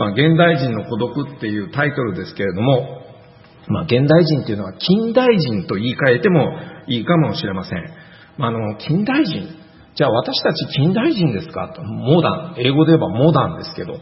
現代人の孤独っていうタイトルですけれども、現代人っていうのは近代人と言い換えてもいいかもしれません。近代人、じゃあ私たち近代人ですかと、モダン、英語で言えばモダンですけど、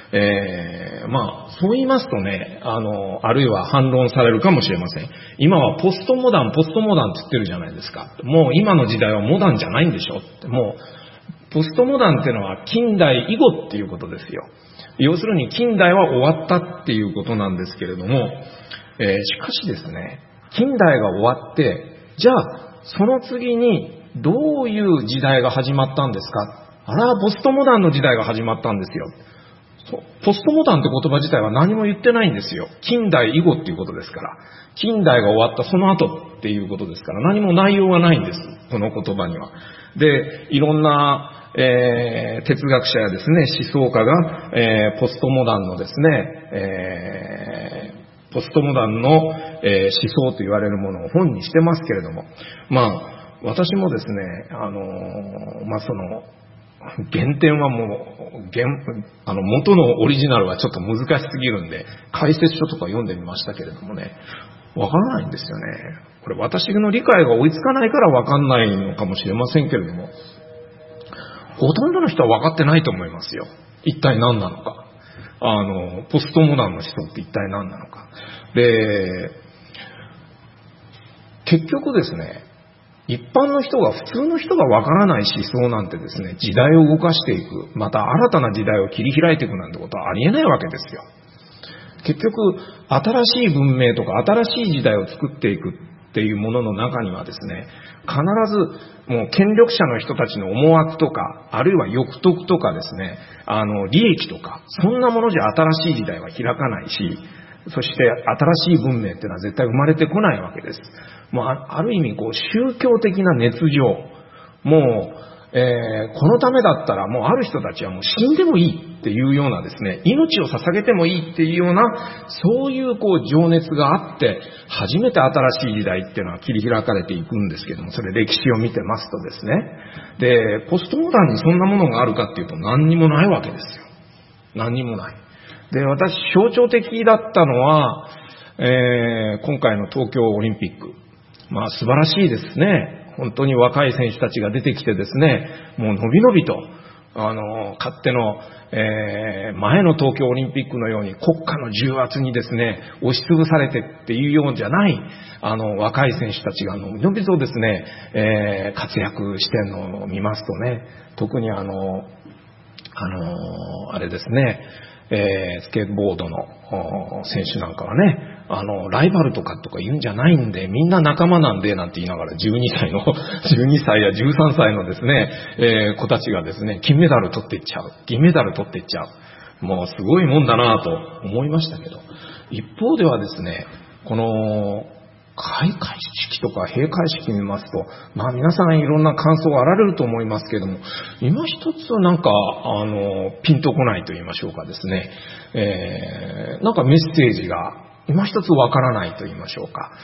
そう言いますとね、あるいは反論されるかもしれません。今はポストモダンって言ってるじゃないですか。もう今の時代はモダンじゃないんでしょって。もうポストモダンっていうのは近代以後っていうことですよ。要するに近代は終わったっていうことなんですけれども、しかしですね、近代が終わって、じゃあその次にどういう時代が始まったんですか。ポストモダンの時代が始まったんですよ。ポストモダンって言葉自体は何も言ってないんですよ。近代以後っていうことですから。近代が終わったその後っていうことですから、何も内容がないんです。この言葉には。で、いろんな、哲学者やですね、思想家が、ポストモダンのですね、ポストモダンの、思想と言われるものを本にしてますけれども、私もですね、その原点はもう元のオリジナルはちょっと難しすぎるんで解説書とか読んでみましたけれどもね、わからないんですよね。これ私の理解が追いつかないからわかんないのかもしれませんけれども、ほとんどの人はわかってないと思いますよ。一体何なのか。ポストモダンの思想って一体何なのか。で、結局ですね、一般の人が、普通の人がわからない思想なんてですね、時代を動かしていく、また新たな時代を切り開いていくなんてことはありえないわけですよ。結局、新しい文明とか新しい時代を作っていくっていうものの中にはですね、必ずもう権力者の人たちの思惑とか、あるいは欲得とかですね、利益とか、そんなものじゃ新しい時代は開かないし、そして新しい文明っていうのは絶対生まれてこないわけです。もうある意味宗教的な熱情、もう、このためだったらもうある人たちはもう死んでもいいっていうようなですね、命を捧げてもいいっていうような、そういう情熱があって、初めて新しい時代っていうのは切り開かれていくんですけども、それ歴史を見てますとですね、で、ポストモダンにそんなものがあるかっていうと何にもないわけですよ。何にもない。で、私象徴的だったのは、今回の東京オリンピック。素晴らしいですね。本当に若い選手たちが出てきてですね、もうのびのびと、かつての、前の東京オリンピックのように国家の重圧にですね、押しつぶされてっていうようじゃない、若い選手たちがのびのびとですね、活躍してるのを見ますとね、特にあれですね、スケートボードの選手なんかはね、ライバルとか言うんじゃないんで、みんな仲間なんで、なんて言いながら12歳や13歳のですね、子たちがですね、金メダル取っていっちゃう。銀メダル取っていっちゃう。もうすごいもんだなと思いましたけど、一方ではですね、この、開会式とか閉会式見ますと、皆さんいろんな感想があられると思いますけれども、今一つなんか、ピンとこないと言いましょうかですね、なんかメッセージが今一つわからないと言いましょうか。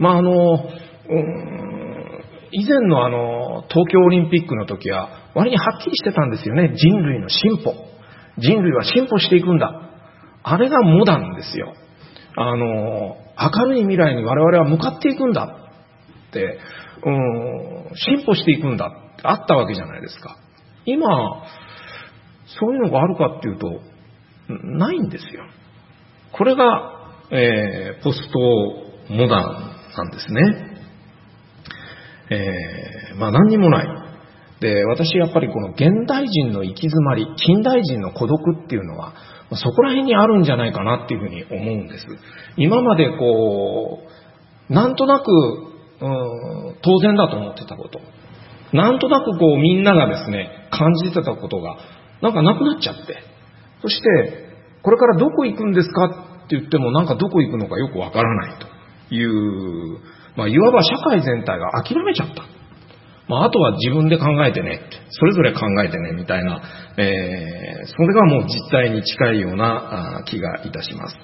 以前の東京オリンピックの時は割にはっきりしてたんですよね。人類の進歩。人類は進歩していくんだ。あれがモダンですよ。明るい未来に我々は向かっていくんだって、進歩していくんだってあったわけじゃないですか。今、そういうのがあるかっていうと、ないんですよ。これが、ポストモダンなんですね。何にもない。で、私やっぱりこの現代人の行き詰まり、近代人の孤独っていうのは、そこら辺にあるんじゃないかなっていうふうに思うんです。今までなんとなく、当然だと思ってたこと。なんとなくみんながですね、感じてたことが、なんかなくなっちゃって。そして、これからどこ行くんですかって言っても、なんかどこ行くのかよくわからないという、いわば社会全体が諦めちゃった。あとは自分で考えてね、それぞれ考えてね、みたいな、それがもう実態に近いような気がいたします。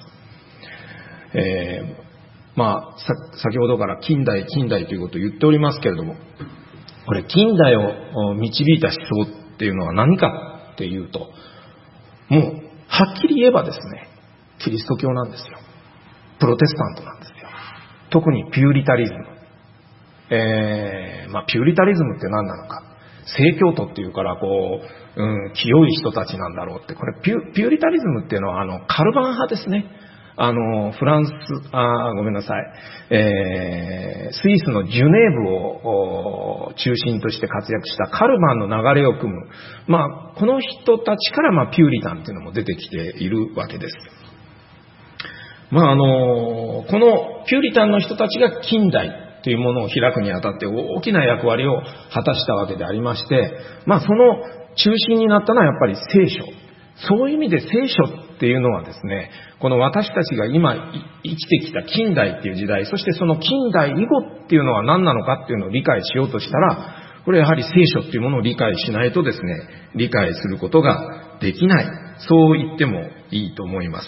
先ほどから近代ということを言っておりますけれども、これ近代を導いた思想っていうのは何かっていうと、もうはっきり言えばですね、キリスト教なんですよ。プロテスタントなんですよ。特にピューリタリズム。ピューリタリズムって何なのか。正教徒っていうから清い人たちなんだろうって。これピューリタリズムっていうのはカルバン派ですね。フランス、ごめんなさい。スイスのジュネーブを中心として活躍したカルバンの流れを組む。この人たちからピューリタンっていうのも出てきているわけです。このピューリタンの人たちが近代というものを開くにあたって大きな役割を果たしたわけでありまして、その中心になったのはやっぱり聖書。そういう意味で聖書っていうのはですね、この私たちが今生きてきた近代っていう時代、そしてその近代以後っていうのは何なのかっていうのを理解しようとしたら、これやはり聖書っていうものを理解しないとですね、理解することができない。そう言ってもいいと思います。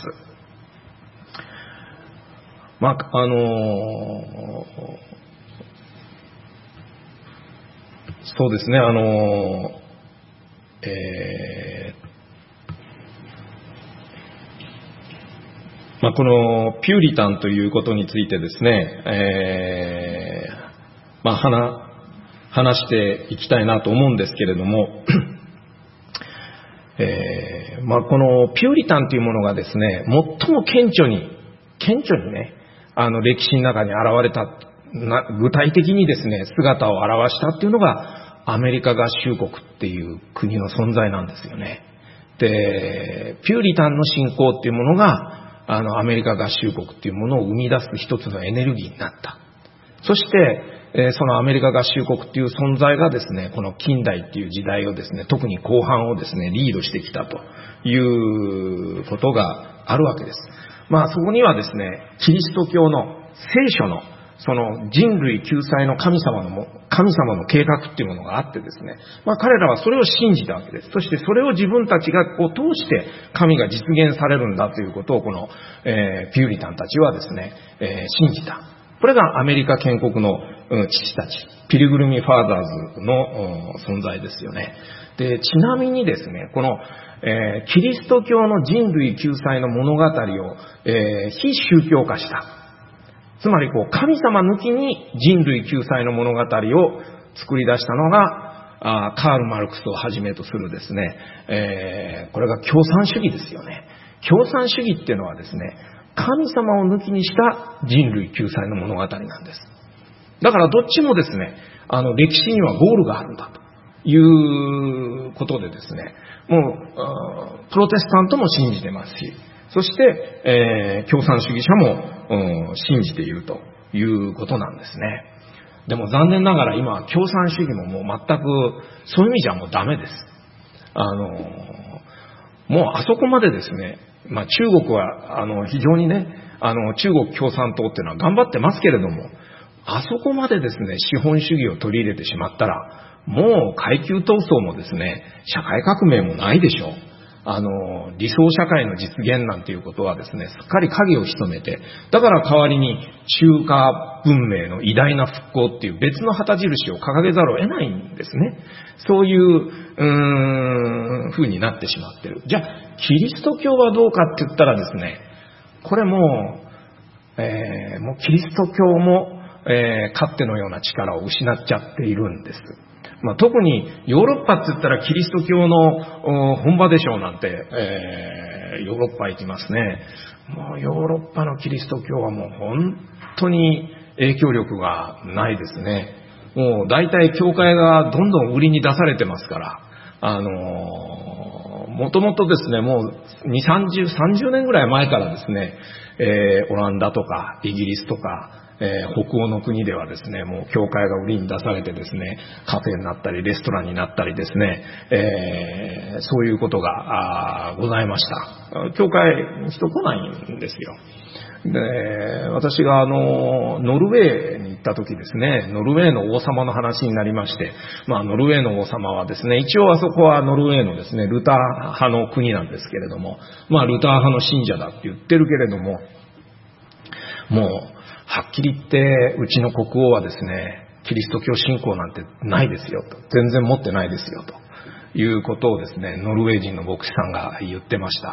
そうですね、このピューリタンということについてですね、話していきたいなと思うんですけれども、このピューリタンというものがですね、最も顕著にね、歴史の中に現れた、具体的にですね、姿を現したっていうのが、アメリカ合衆国っていう国の存在なんですよね。で、ピューリタンの信仰っていうものが、アメリカ合衆国っていうものを生み出す一つのエネルギーになった。そして、そのアメリカ合衆国っていう存在がですね、この近代っていう時代をですね、特に後半をですね、リードしてきたということがあるわけです。そこにはですね、キリスト教の聖書のその人類救済の神様の計画っていうものがあってですね、彼らはそれを信じたわけです。そしてそれを自分たちが通して神が実現されるんだということをこの、ピューリタンたちはですね、信じた。これがアメリカ建国の父たち、ピルグルミ・ファーザーズの存在ですよね。で、ちなみにですね、この、キリスト教の人類救済の物語を、非宗教化した。つまり神様抜きに人類救済の物語を作り出したのがカール・マルクスをはじめとするですね、これが共産主義ですよね。共産主義っていうのはですね、神様を抜きにした人類救済の物語なんです。だからどっちもですね、歴史にはゴールがあるんだということでですね、もうプロテスタントも信じてますし、そして、共産主義者も信じているということなんですね。でも残念ながら今共産主義ももう全くそういう意味じゃもうダメです。もうあそこまでですね、中国は非常にね、中国共産党っていうのは頑張ってますけれども、あそこまでですね、資本主義を取り入れてしまったら、もう階級闘争もですね、社会革命もないでしょう。理想社会の実現なんていうことはですね、すっかり影を潜めて、だから代わりに中華文明の偉大な復興っていう別の旗印を掲げざるを得ないんですね。そういう風になってしまってる。じゃあキリスト教はどうかって言ったらですね、これもうキリスト教も、かつてのような力を失っちゃっているんです。特にヨーロッパって言ったらキリスト教の本場でしょうなんて、ヨーロッパ行きますね。もうヨーロッパのキリスト教はもう本当に影響力がないですね。もう大体教会がどんどん売りに出されてますから、もともとですね、もう30年ぐらい前からですね、オランダとかイギリスとか、北欧の国ではですね、もう教会が売りに出されてですね、カフェになったりレストランになったりですね、そういうことがございました。教会に人来ないんですよ。で、私がノルウェーに行った時ですね、ノルウェーの王様の話になりまして、ノルウェーの王様はですね、一応あそこはノルウェーのですね、ルター派の国なんですけれども、ルター派の信者だって言ってるけれども、もう、はっきり言って、うちの国王はですね、キリスト教信仰なんてないですよと。全然持ってないですよということをですね、ノルウェー人の牧師さんが言ってました。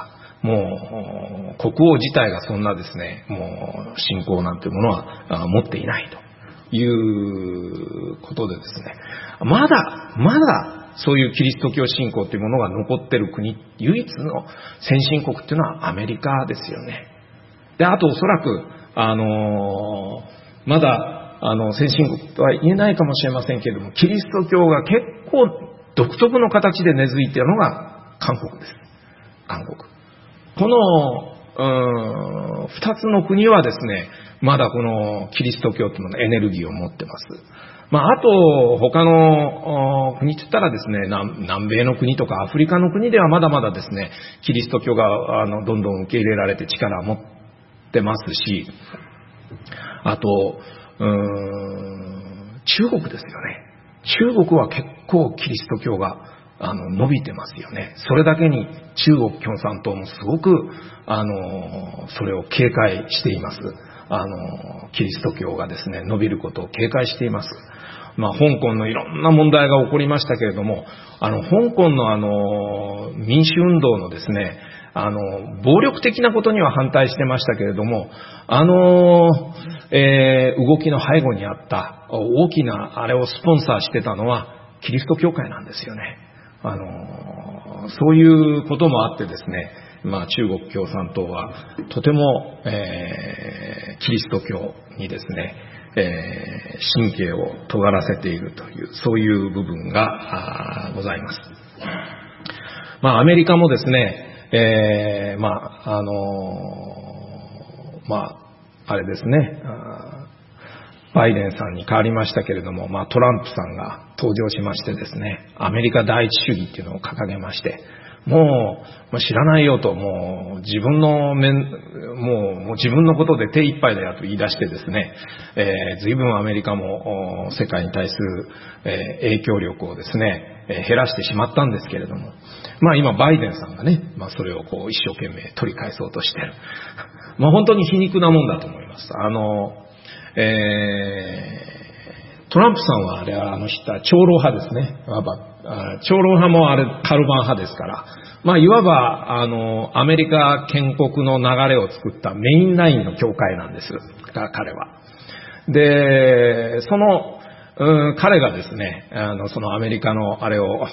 もう国王自体がそんなですね、もう信仰なんていうものは持っていないということでですね、まだそういうキリスト教信仰というものが残っている国、唯一の先進国っていうのはアメリカですよね。で、あとおそらくまだ先進国とは言えないかもしれませんけれども、キリスト教が結構独特の形で根付いているのが韓国です。韓国。この二つの国はですね、まだこのキリスト教というものエネルギーを持ってます。あと他の国って言ったらですね、南米の国とかアフリカの国ではまだまだですね、キリスト教がどんどん受け入れられて力を持ってますし、あと中国ですよね。中国は結構キリスト教が伸びてますよね。それだけに中国共産党もすごくそれを警戒しています。キリスト教がですね伸びることを警戒しています。香港のいろんな問題が起こりましたけれども、香港の民主運動のですね暴力的なことには反対してましたけれども、動きの背後にあった大きなあれをスポンサーしてたのはキリスト教会なんですよね。そういうこともあってですね、中国共産党はとても、キリスト教にですね、神経を尖らせているという、そういう部分がございます。アメリカもですね、あれですね、バイデンさんに変わりましたけれども、トランプさんが登場しましてですね、アメリカ第一主義っていうのを掲げまして、もう知らないよと、もう自分のもう自分のことで手一杯だよと言い出してですね、随分アメリカも世界に対する、影響力をですね、減らしてしまったんですけれども、今バイデンさんがね、それを一生懸命取り返そうとしている。本当に皮肉なもんだと思います。トランプさんはあれは長老派ですね。長老派もあれカルバン派ですから、いわばアメリカ建国の流れを作ったメインラインの教会なんですが、彼は。で、その彼がですね、そのアメリカのあれを、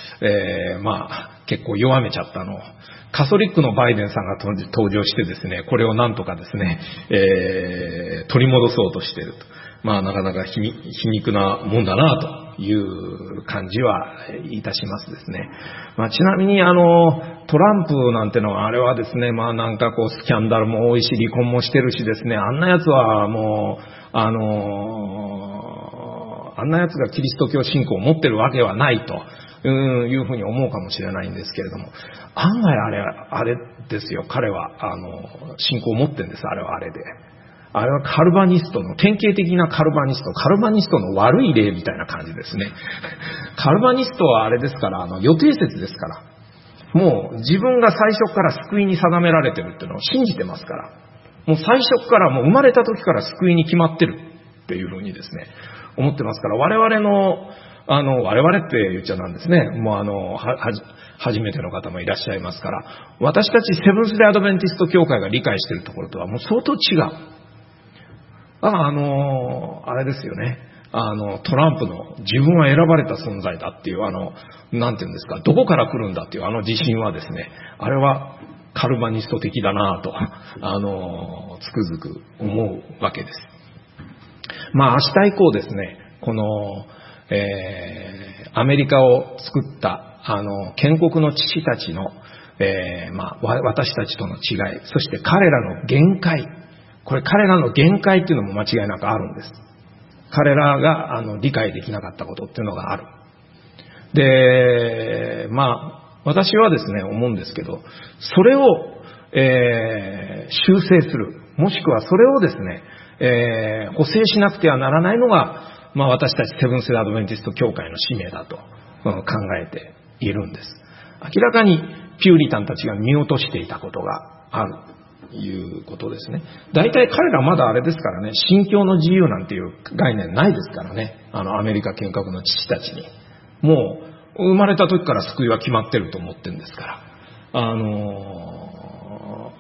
結構弱めちゃったのを、カトリックのバイデンさんが登場してですね、これをなんとかですね、取り戻そうとしていると。なかなか皮肉なもんだなという感じはいたしますですね。ちなみにトランプなんてのはあれはですね、なんかスキャンダルも多いし離婚もしてるしですね、あんな奴はもうあんな奴がキリスト教信仰を持ってるわけはないというふうに思うかもしれないんですけれども、案外あれですよ、彼は信仰を持ってるんです。あれはあれで。あれはカルバニストの、典型的なカルバニストの悪い例みたいな感じですね。カルバニストはあれですから、予定説ですから。もう自分が最初から救いに定められてるっていうのを信じてますから。もう最初からもう生まれた時から救いに決まってるっていうふうにですね、思ってますから、我々って言っちゃなんですね。もう初めての方もいらっしゃいますから、私たちセブンス・デ・アドベンティスト教会が理解しているところとはもう相当違う。あれですよね。トランプの自分は選ばれた存在だっていうなんていうんですか、どこから来るんだっていう自信はですね、あれはカルバニスト的だなと、つくづく思うわけです。明日以降ですね、この、アメリカを作った建国の父たちの、私たちとの違い、そして彼らの限界、これ彼らの限界っていうのも間違いなくあるんです。彼らが理解できなかったことっていうのがある。で、私はですね思うんですけど、それを、修正する、もしくはそれをですね、補正しなくてはならないのが、私たちセブンス・アドベンティスト教会の使命だと考えているんです。明らかにピューリタンたちが見落としていたことがあるということですね。大体彼らまだあれですからね、信教の自由なんていう概念ないですからね。アメリカ建国の父たちにもう生まれた時から救いは決まってると思ってるんですから、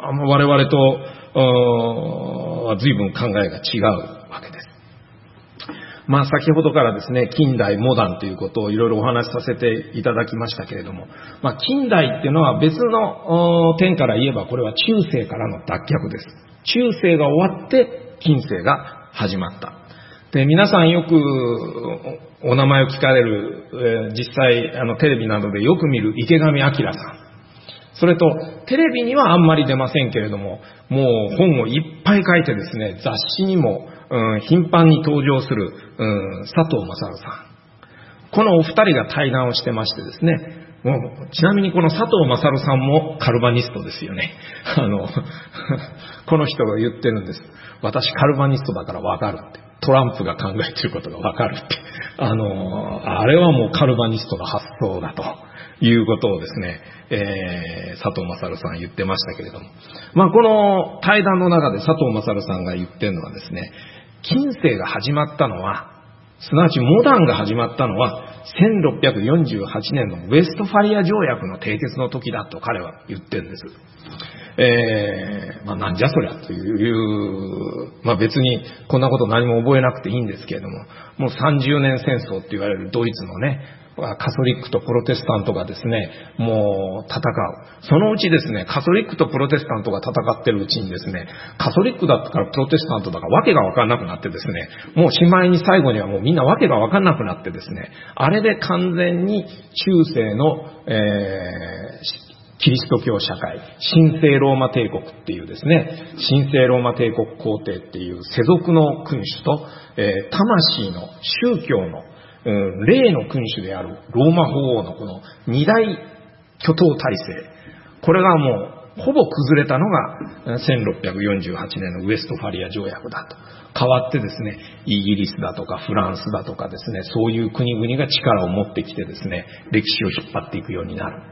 我々とは随分考えが違うわけです。先ほどからですね、近代、モダンということをいろいろお話しさせていただきましたけれども、近代っていうのは別の点から言えば、これは中世からの脱却です。中世が終わって近世が始まった。で、皆さんよくお名前を聞かれる、実際テレビなどでよく見る池上彰さん。それとテレビにはあんまり出ませんけれども、もう本をいっぱい書いてですね、雑誌にも頻繁に登場する佐藤勝さん。このお二人が対談をしてましてですね、もうちなみにこの佐藤勝さんもカルバニストですよね。この人が言ってるんです。私カルバニストだからわかるって。トランプが考えていることがわかるって。あれはもうカルバニストの発想だということをですね、佐藤勝さん言ってましたけれども。この対談の中で佐藤勝さんが言ってるのはですね、近世が始まったのは、すなわちモダンが始まったのは、1648年のウェストファリア条約の締結の時だと彼は言ってるんです。なんじゃそりゃという、別にこんなこと何も覚えなくていいんですけれども、もう30年戦争って言われるドイツのね、カソリックとプロテスタントがですね、もう戦う。そのうちですね、カソリックとプロテスタントが戦ってるうちにですね、カソリックだったからプロテスタントだからわけがわかんなくなってですね、もうしまいに最後にはもうみんなわけがわかんなくなってですね、あれで完全に中世の、キリスト教社会、神聖ローマ帝国っていうですね、神聖ローマ帝国皇帝っていう世俗の君主と、魂の宗教の霊の君主であるローマ法王のこの二大巨頭体制、これがもうほぼ崩れたのが1648年のウェストファリア条約だと。変わってですね、イギリスだとかフランスだとかですね、そういう国々が力を持ってきてですね、歴史を引っ張っていくようになる。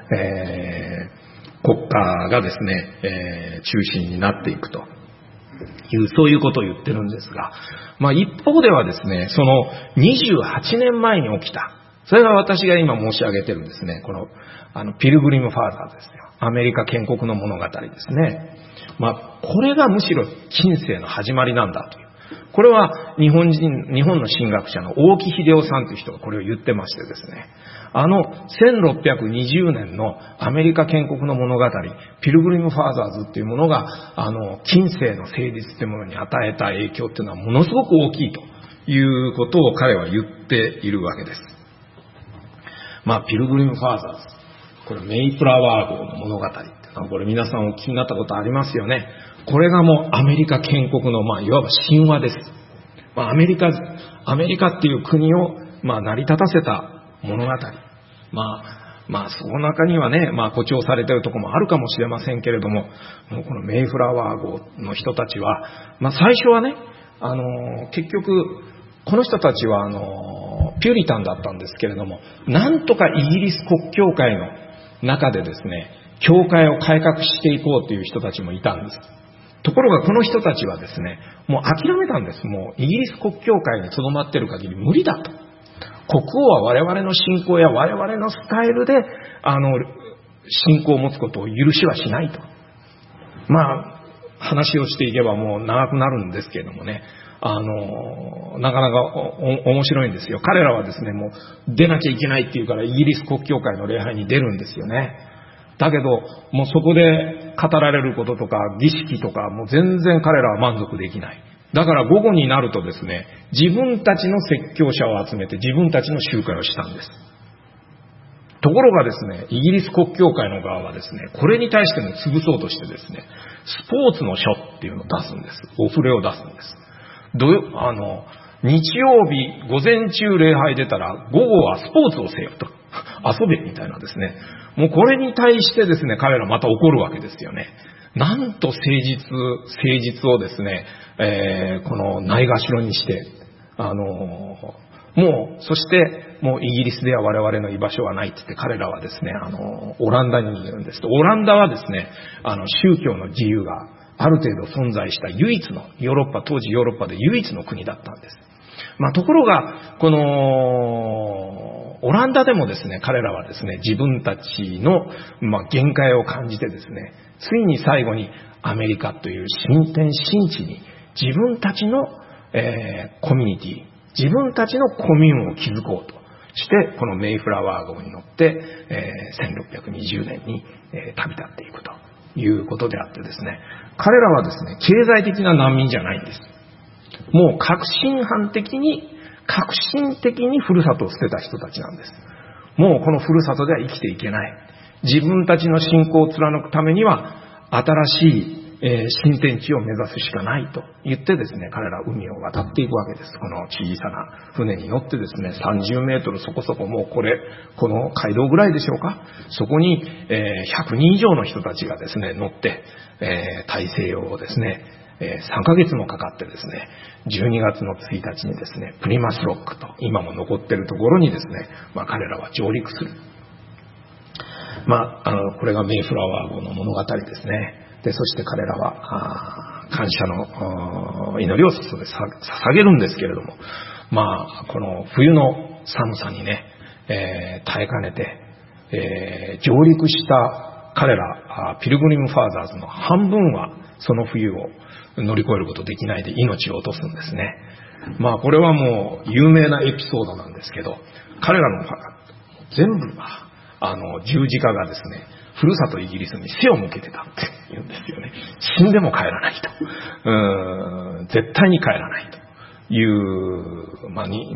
国家がですね、中心になっていくという、そういうことを言ってるんですが、一方ではですね、その28年前に起きた、それが私が今申し上げてるんですね、このピルグリムファーザーですよ。アメリカ建国の物語ですね。これがむしろ近世の始まりなんだという。これは日本の神学者の大木秀夫さんという人がこれを言ってましてですね、1620年のアメリカ建国の物語、ピルグリムファーザーズっていうものが、近世の成立というものに与えた影響っていうのはものすごく大きいということを彼は言っているわけです。ピルグリムファーザーズ。これメイフラワー号の物語っていうのは、これ皆さんお聞きになったことありますよね。これがもうアメリカ建国の、いわば神話です。アメリカっていう国を、成り立たせた物語。その中にはね、誇張されているところもあるかもしれませんけれども、もうこのメイフラワー号の人たちは、最初はね、結局、この人たちは、ピューリタンだったんですけれども、なんとかイギリス国教会の中でですね、教会を改革していこうという人たちもいたんです。ところがこの人たちはですね、もう諦めたんです。もうイギリス国教会に留まっている限り無理だと。国王は我々の信仰や我々のスタイルで、信仰を持つことを許しはしないと。話をしていけばもう長くなるんですけれどもね、なかなか面白いんですよ。彼らはですね、もう出なきゃいけないっていうからイギリス国教会の礼拝に出るんですよね。だけど、もうそこで語られることとか儀式とかもう全然彼らは満足できない。だから午後になるとですね、自分たちの説教者を集めて自分たちの集会をしたんです。ところがですね、イギリス国教会の側はですね、これに対しても潰そうとしてですね、スポーツの書っていうのを出すんです。お触れを出すんです。日曜日午前中礼拝出たら午後はスポーツをせよと。遊べみたいなですね。もうこれに対してですね、彼らまた怒るわけですよね。なんと誠実をですね、このないがしろにして、そしてもうイギリスでは我々の居場所はないって言って彼らはですね、オランダにいるんですと。オランダはですね、宗教の自由がある程度存在した唯一の当時ヨーロッパで唯一の国だったんです。 ところが、この、オランダでもですね、彼らはですね、自分たちの、限界を感じてですね、ついに最後にアメリカという新天新地に自分たちの、コミュニティ、自分たちのコミューンを築こうとして、このメイフラワー号に乗って、1620年に、旅立っていくということであってですね、彼らはですね、経済的な難民じゃないんです。もう革新的にふるさとを捨てた人たちなんです。もうこのふるさとでは生きていけない。自分たちの信仰を貫くためには、新しい、新天地を目指すしかないと言ってですね、彼らは海を渡っていくわけです。この小さな船に乗ってですね、30メートルそこそこ、もうこの街道ぐらいでしょうか。そこに、100人以上の人たちがですね、乗って、大西洋をですね、3ヶ月もかかってですね、12月の1日にですね、プリマスロックと今も残っているところにですね、彼らは上陸する。これがメイフラワー号の物語ですね。で、そして彼らは感謝の祈りを捧げるんですけれども、この冬の寒さにね、耐えかねて、上陸した彼らピルグリムファーザーズの半分はその冬を乗り越えることできないで命を落とすんですね。これはもう有名なエピソードなんですけど、彼らの全部は十字架がですね、ふるさとイギリスに背を向けてたって言うんですよね。死んでも帰らないと。絶対に帰らないという、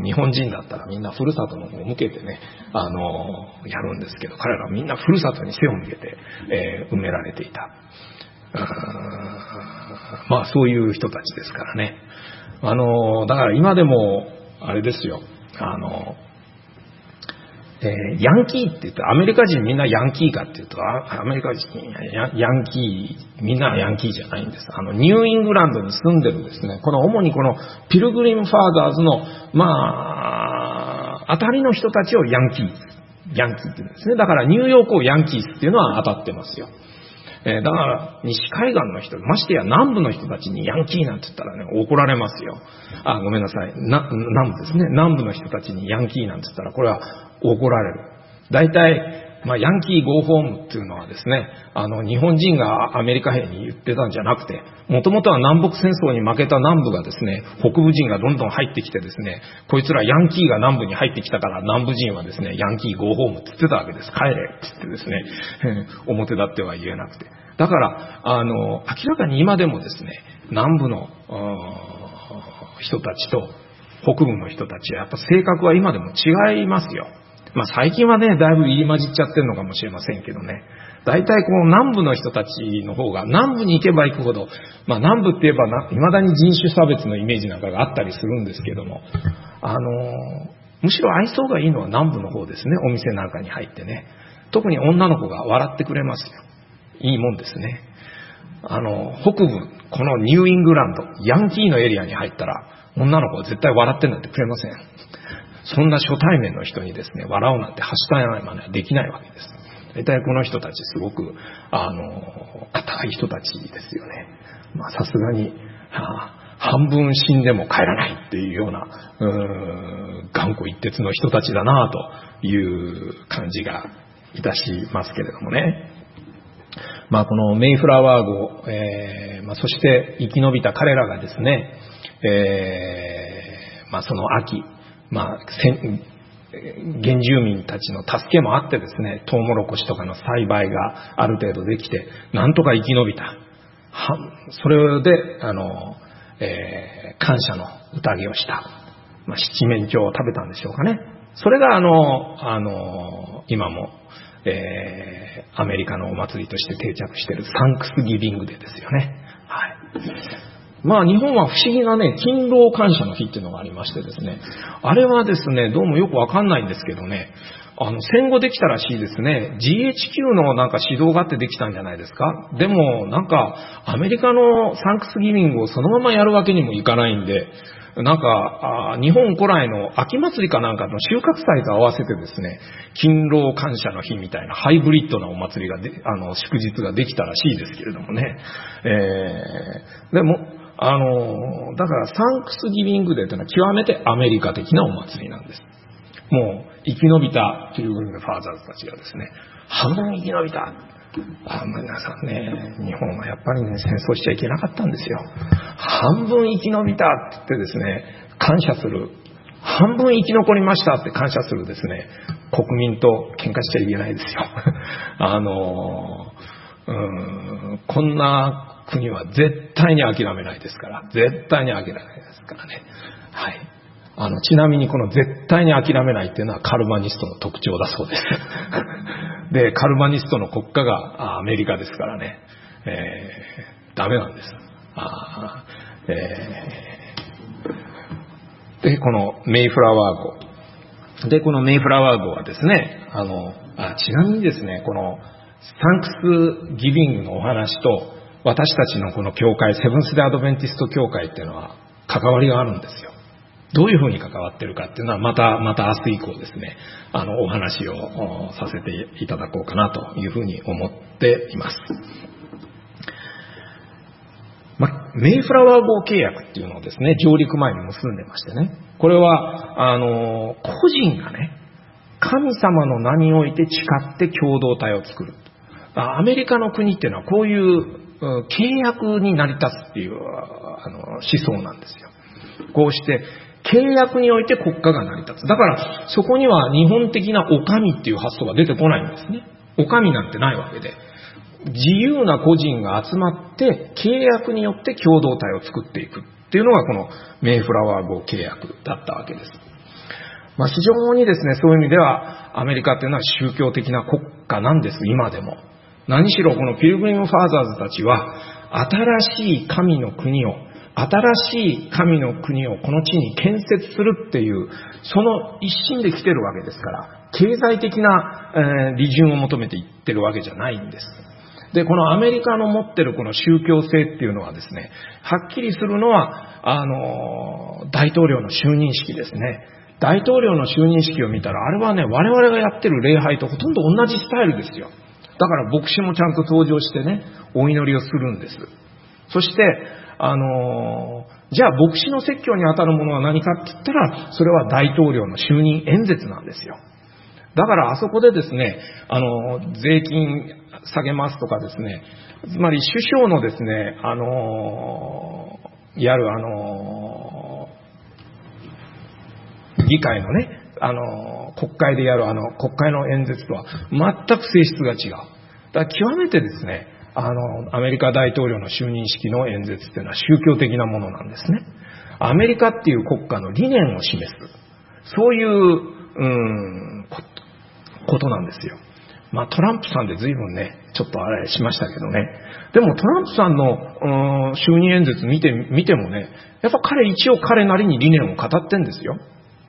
日本人だったらみんなふるさとの方を向けてね、やるんですけど、彼らはみんなふるさとに背を向けて、埋められていた。そういう人たちですからね。だから今でも、あれですよ、ヤンキーって言うと、アメリカ人みんなヤンキーかって言うと、アメリカ人ヤンキー、みんなヤンキーじゃないんです。ニューイングランドに住んでるですね、主にこのピルグリムファーザーズの、当たりの人たちをヤンキーって言うんですね。だからニューヨークをヤンキースっていうのは当たってますよ。だから西海岸の人、ましてや南部の人たちにヤンキーなんて言ったらね、怒られますよ。ごめんなさい。南部ですね。南部の人たちにヤンキーなんて言ったら、これは怒られる。大体、ヤンキーゴーホームっていうのはですね、日本人がアメリカ兵に言ってたんじゃなくて、もともとは南北戦争に負けた南部がですね、北部人がどんどん入ってきてですね、こいつらヤンキーが南部に入ってきたから南部人はですね、ヤンキーゴーホームって言ってたわけです。帰れって言ってですね、表立っては言えなくて。だから、明らかに今でもですね、南部の人たちと北部の人たちはやっぱ性格は今でも違いますよ。最近はね、だいぶ入り混じっちゃってるのかもしれませんけどね。大体こう南部の人たちの方が、南部に行けば行くほど、南部って言えば未だに人種差別のイメージなんかがあったりするんですけども、むしろ愛想がいいのは南部の方ですね。お店なんかに入ってね。特に女の子が笑ってくれますよ。いいもんですね。北部、このニューイングランド、ヤンキーのエリアに入ったら、女の子は絶対笑ってんなんてくれません。そんな初対面の人にですね、笑うなんてはしたないまねできないわけです。大体この人たちすごく、固い人たちですよね。さすがに、半分死んでも帰らないっていうような、頑固一徹の人たちだなという感じがいたしますけれどもね。このメイフラワー号、そして生き延びた彼らがですね、その秋、原住民たちの助けもあってですね、トウモロコシとかの栽培がある程度できて、なんとか生き延びた。それで、感謝の宴をした。七面鳥を食べたんでしょうかね。それが今も、アメリカのお祭りとして定着しているサンクスギビングデーですよね。はい。日本は不思議なね、勤労感謝の日っていうのがありましてですね、あれはですね、どうもよくわかんないんですけどね、戦後できたらしいですね。GHQ のなんか指導があってできたんじゃないですか。でもなんかアメリカのサンクスギビングをそのままやるわけにもいかないんで、なんか日本古来の秋祭りかなんかの収穫祭と合わせてですね、勤労感謝の日みたいなハイブリッドなお祭りが祝日ができたらしいですけれどもね。でもだからサンクスギビングデーというのは極めてアメリカ的なお祭りなんです。もう生き延びたピルグリムファーザーズたちがですね、半分生き延びた。皆さんね、日本はやっぱりね、戦争しちゃいけなかったんですよ。半分生き延びたって言ってですね、感謝する。半分生き残りましたって感謝するですね、国民と喧嘩しちゃいけないですよ。こんな国は絶対に諦めないですから。絶対に諦めないですからね。はい。ちなみにこの絶対に諦めないっていうのはカルバニストの特徴だそうです。で、カルバニストの国家がアメリカですからね。ダメなんです。で、このメイフラワー号。で、このメイフラワー号はですね、ちなみにですね、このサンクスギビングのお話と私たちのこの教会、セブンスデーアドベンティスト教会っていうのは関わりがあるんですよ。どういうふうに関わってるかっていうのはまた明日以降ですね、お話をさせていただこうかなというふうに思っています。メイフラワー号契約っていうのをですね、上陸前に結んでましてね、これは個人がね、神様の名において誓って共同体を作る。アメリカの国っていうのはこういう契約に成り立つっていう思想なんですよ。こうして契約において国家が成り立つ。だからそこには日本的なお上っていう発想が出てこないんですね。お上なんてないわけで、自由な個人が集まって契約によって共同体を作っていくっていうのがこのメイフラワー号契約だったわけです。非常にですね、そういう意味ではアメリカっていうのは宗教的な国家なんです、今でも。何しろこのピルグリムファーザーズたちは新しい神の国をこの地に建設するっていうその一心で来てるわけですから、経済的な利潤を求めていってるわけじゃないんです。で、このアメリカの持ってるこの宗教性っていうのはですね、はっきりするのは大統領の就任式ですね。大統領の就任式を見たら、あれはね、我々がやってる礼拝とほとんど同じスタイルですよ。だから牧師もちゃんと登場してね、お祈りをするんです。そして、じゃあ牧師の説教に当たるものは何かって言ったら、それは大統領の就任演説なんですよ。だからあそこでですね、税金下げますとかですね、つまり首相のですね、議会のね、国会でやる国会の演説とは全く性質が違う。だから極めてですね、アメリカ大統領の就任式の演説っていうのは宗教的なものなんですね。アメリカっていう国家の理念を示す。そういうことなんですよ。トランプさんで随分ね、ちょっとあれしましたけどね。でもトランプさんの就任演説見てもね、やっぱ一応彼なりに理念を語ってんですよ。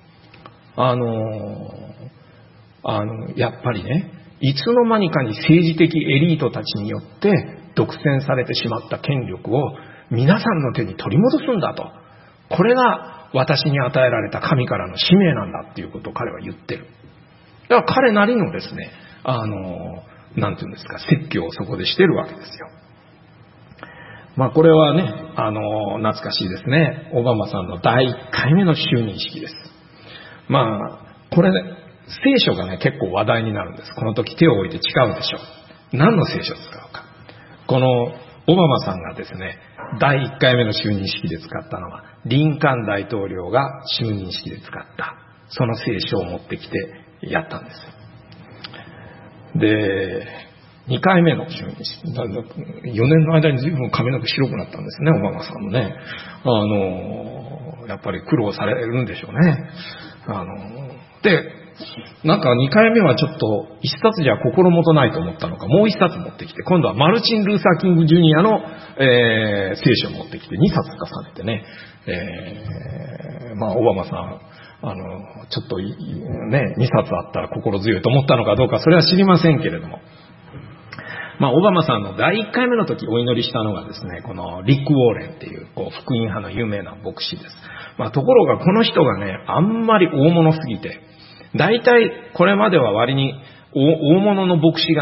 やっぱりね、いつの間にかに政治的エリートたちによって独占されてしまった権力を皆さんの手に取り戻すんだと。これが私に与えられた神からの使命なんだっていうことを彼は言ってる。だから彼なりのですね、なんていうんですか、説教をそこでしてるわけですよ。これはね、懐かしいですね。オバマさんの第1回目の就任式です。これね、聖書がね、結構話題になるんです。この時手を置いて誓うでしょう。何の聖書を使うか。このオバマさんがですね、第1回目の就任式で使ったのは、リンカーン大統領が就任式で使った、その聖書を持ってきてやったんです。で、2回目の就任式。4年の間に随分髪の毛白くなったんですね、オバマさんもね。やっぱり苦労されるんでしょうね。で、なんか2回目はちょっと1冊じゃ心もとないと思ったのか、もう1冊持ってきて、今度はマルチン・ルーサー・キング・ジュニアの、聖書を持ってきて2冊重ねてね、オバマさん、ちょっとね、2冊あったら心強いと思ったのかどうか、それは知りませんけれども、オバマさんの第1回目の時お祈りしたのがですね、このリック・ウォーレンっていう、福音派の有名な牧師です。ところがこの人がね、あんまり大物すぎて、大体これまでは割に大物の牧師がね、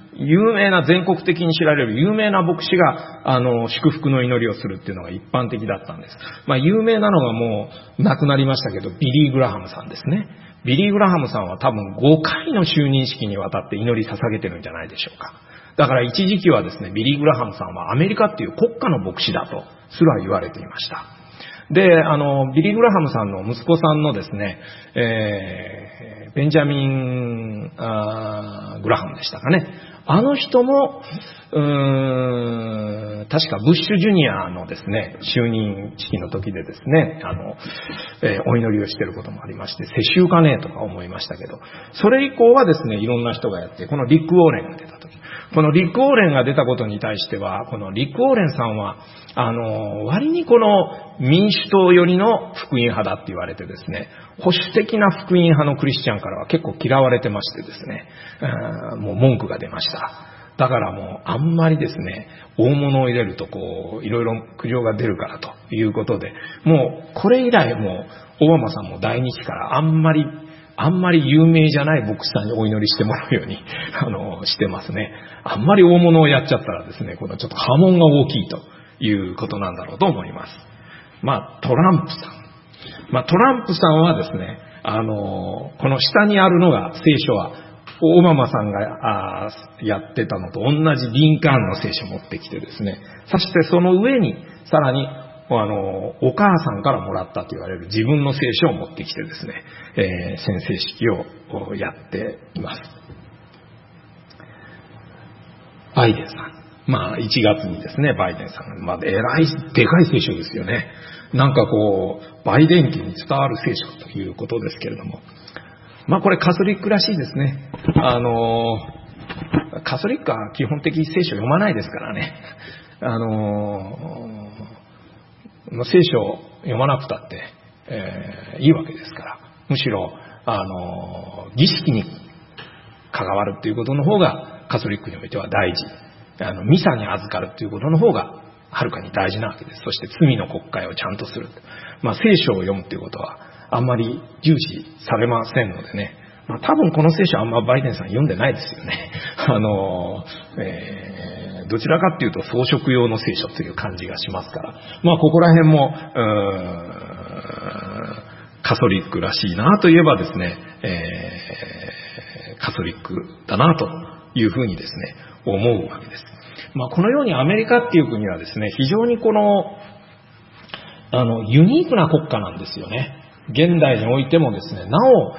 有名な、全国的に知られる有名な牧師が、祝福の祈りをするっていうのが一般的だったんです。有名なのがもう亡くなりましたけど、ビリー・グラハムさんですね。ビリー・グラハムさんは多分5回の就任式にわたって祈り捧げてるんじゃないでしょうか。だから一時期はですね、ビリー・グラハムさんはアメリカっていう国家の牧師だとすら言われていました。で、ビリー・グラハムさんの息子さんのですね、ベンジャミン・グラハムでしたかね。あの人も、確かブッシュジュニアのですね、就任式の時でですね、お祈りをしていることもありまして、世襲かねとか思いましたけど、それ以降はですね、いろんな人がやって、このリック・ウォーレンが出た時、このリック・ウォーレンが出たことに対しては、このリック・ウォーレンさんは、割にこの民主党寄りの福音派だって言われてですね、保守的な福音派のクリスチャンからは結構嫌われてましてですね、もう文句が出ました。だからもうあんまりですね、大物を入れるとこう、いろいろ苦情が出るからということで、もうこれ以来もう、オバマさんも第二期からあんまり有名じゃない牧師さんにお祈りしてもらうように、してますね。あんまり大物をやっちゃったらですね、このちょっと波紋が大きいということなんだろうと思います。トランプさん。トランプさんはですね、この下にあるのが聖書は、オバマさんがやってたのと同じリンカーンの聖書を持ってきてですね、そしてその上にさらにお母さんからもらったと言われる自分の聖書を持ってきてですね、宣誓式をやっています。バイデンさん。1月にですね、バイデンさんが、でかい聖書ですよね。なんかこう、バイデン家に伝わる聖書ということですけれども、これカソリックらしいですね。カソリックは基本的に聖書読まないですからね。聖書を読まなくたって、いいわけですから。むしろ、儀式に関わるということの方がカソリックにおいては大事。ミサに預かるということの方がはるかに大事なわけです。そして罪の告解をちゃんとする。聖書を読むということはあんまり重視されませんのでね。多分この聖書はあんまバイデンさん読んでないですよね。どちらかっていうと装飾用の聖書という感じがしますから。ここら辺も、カソリックらしいなといえばですね、カソリックだなというふうにですね、思うわけです。このようにアメリカっていう国はですね、非常にこの、ユニークな国家なんですよね。現代においてもですね、なお、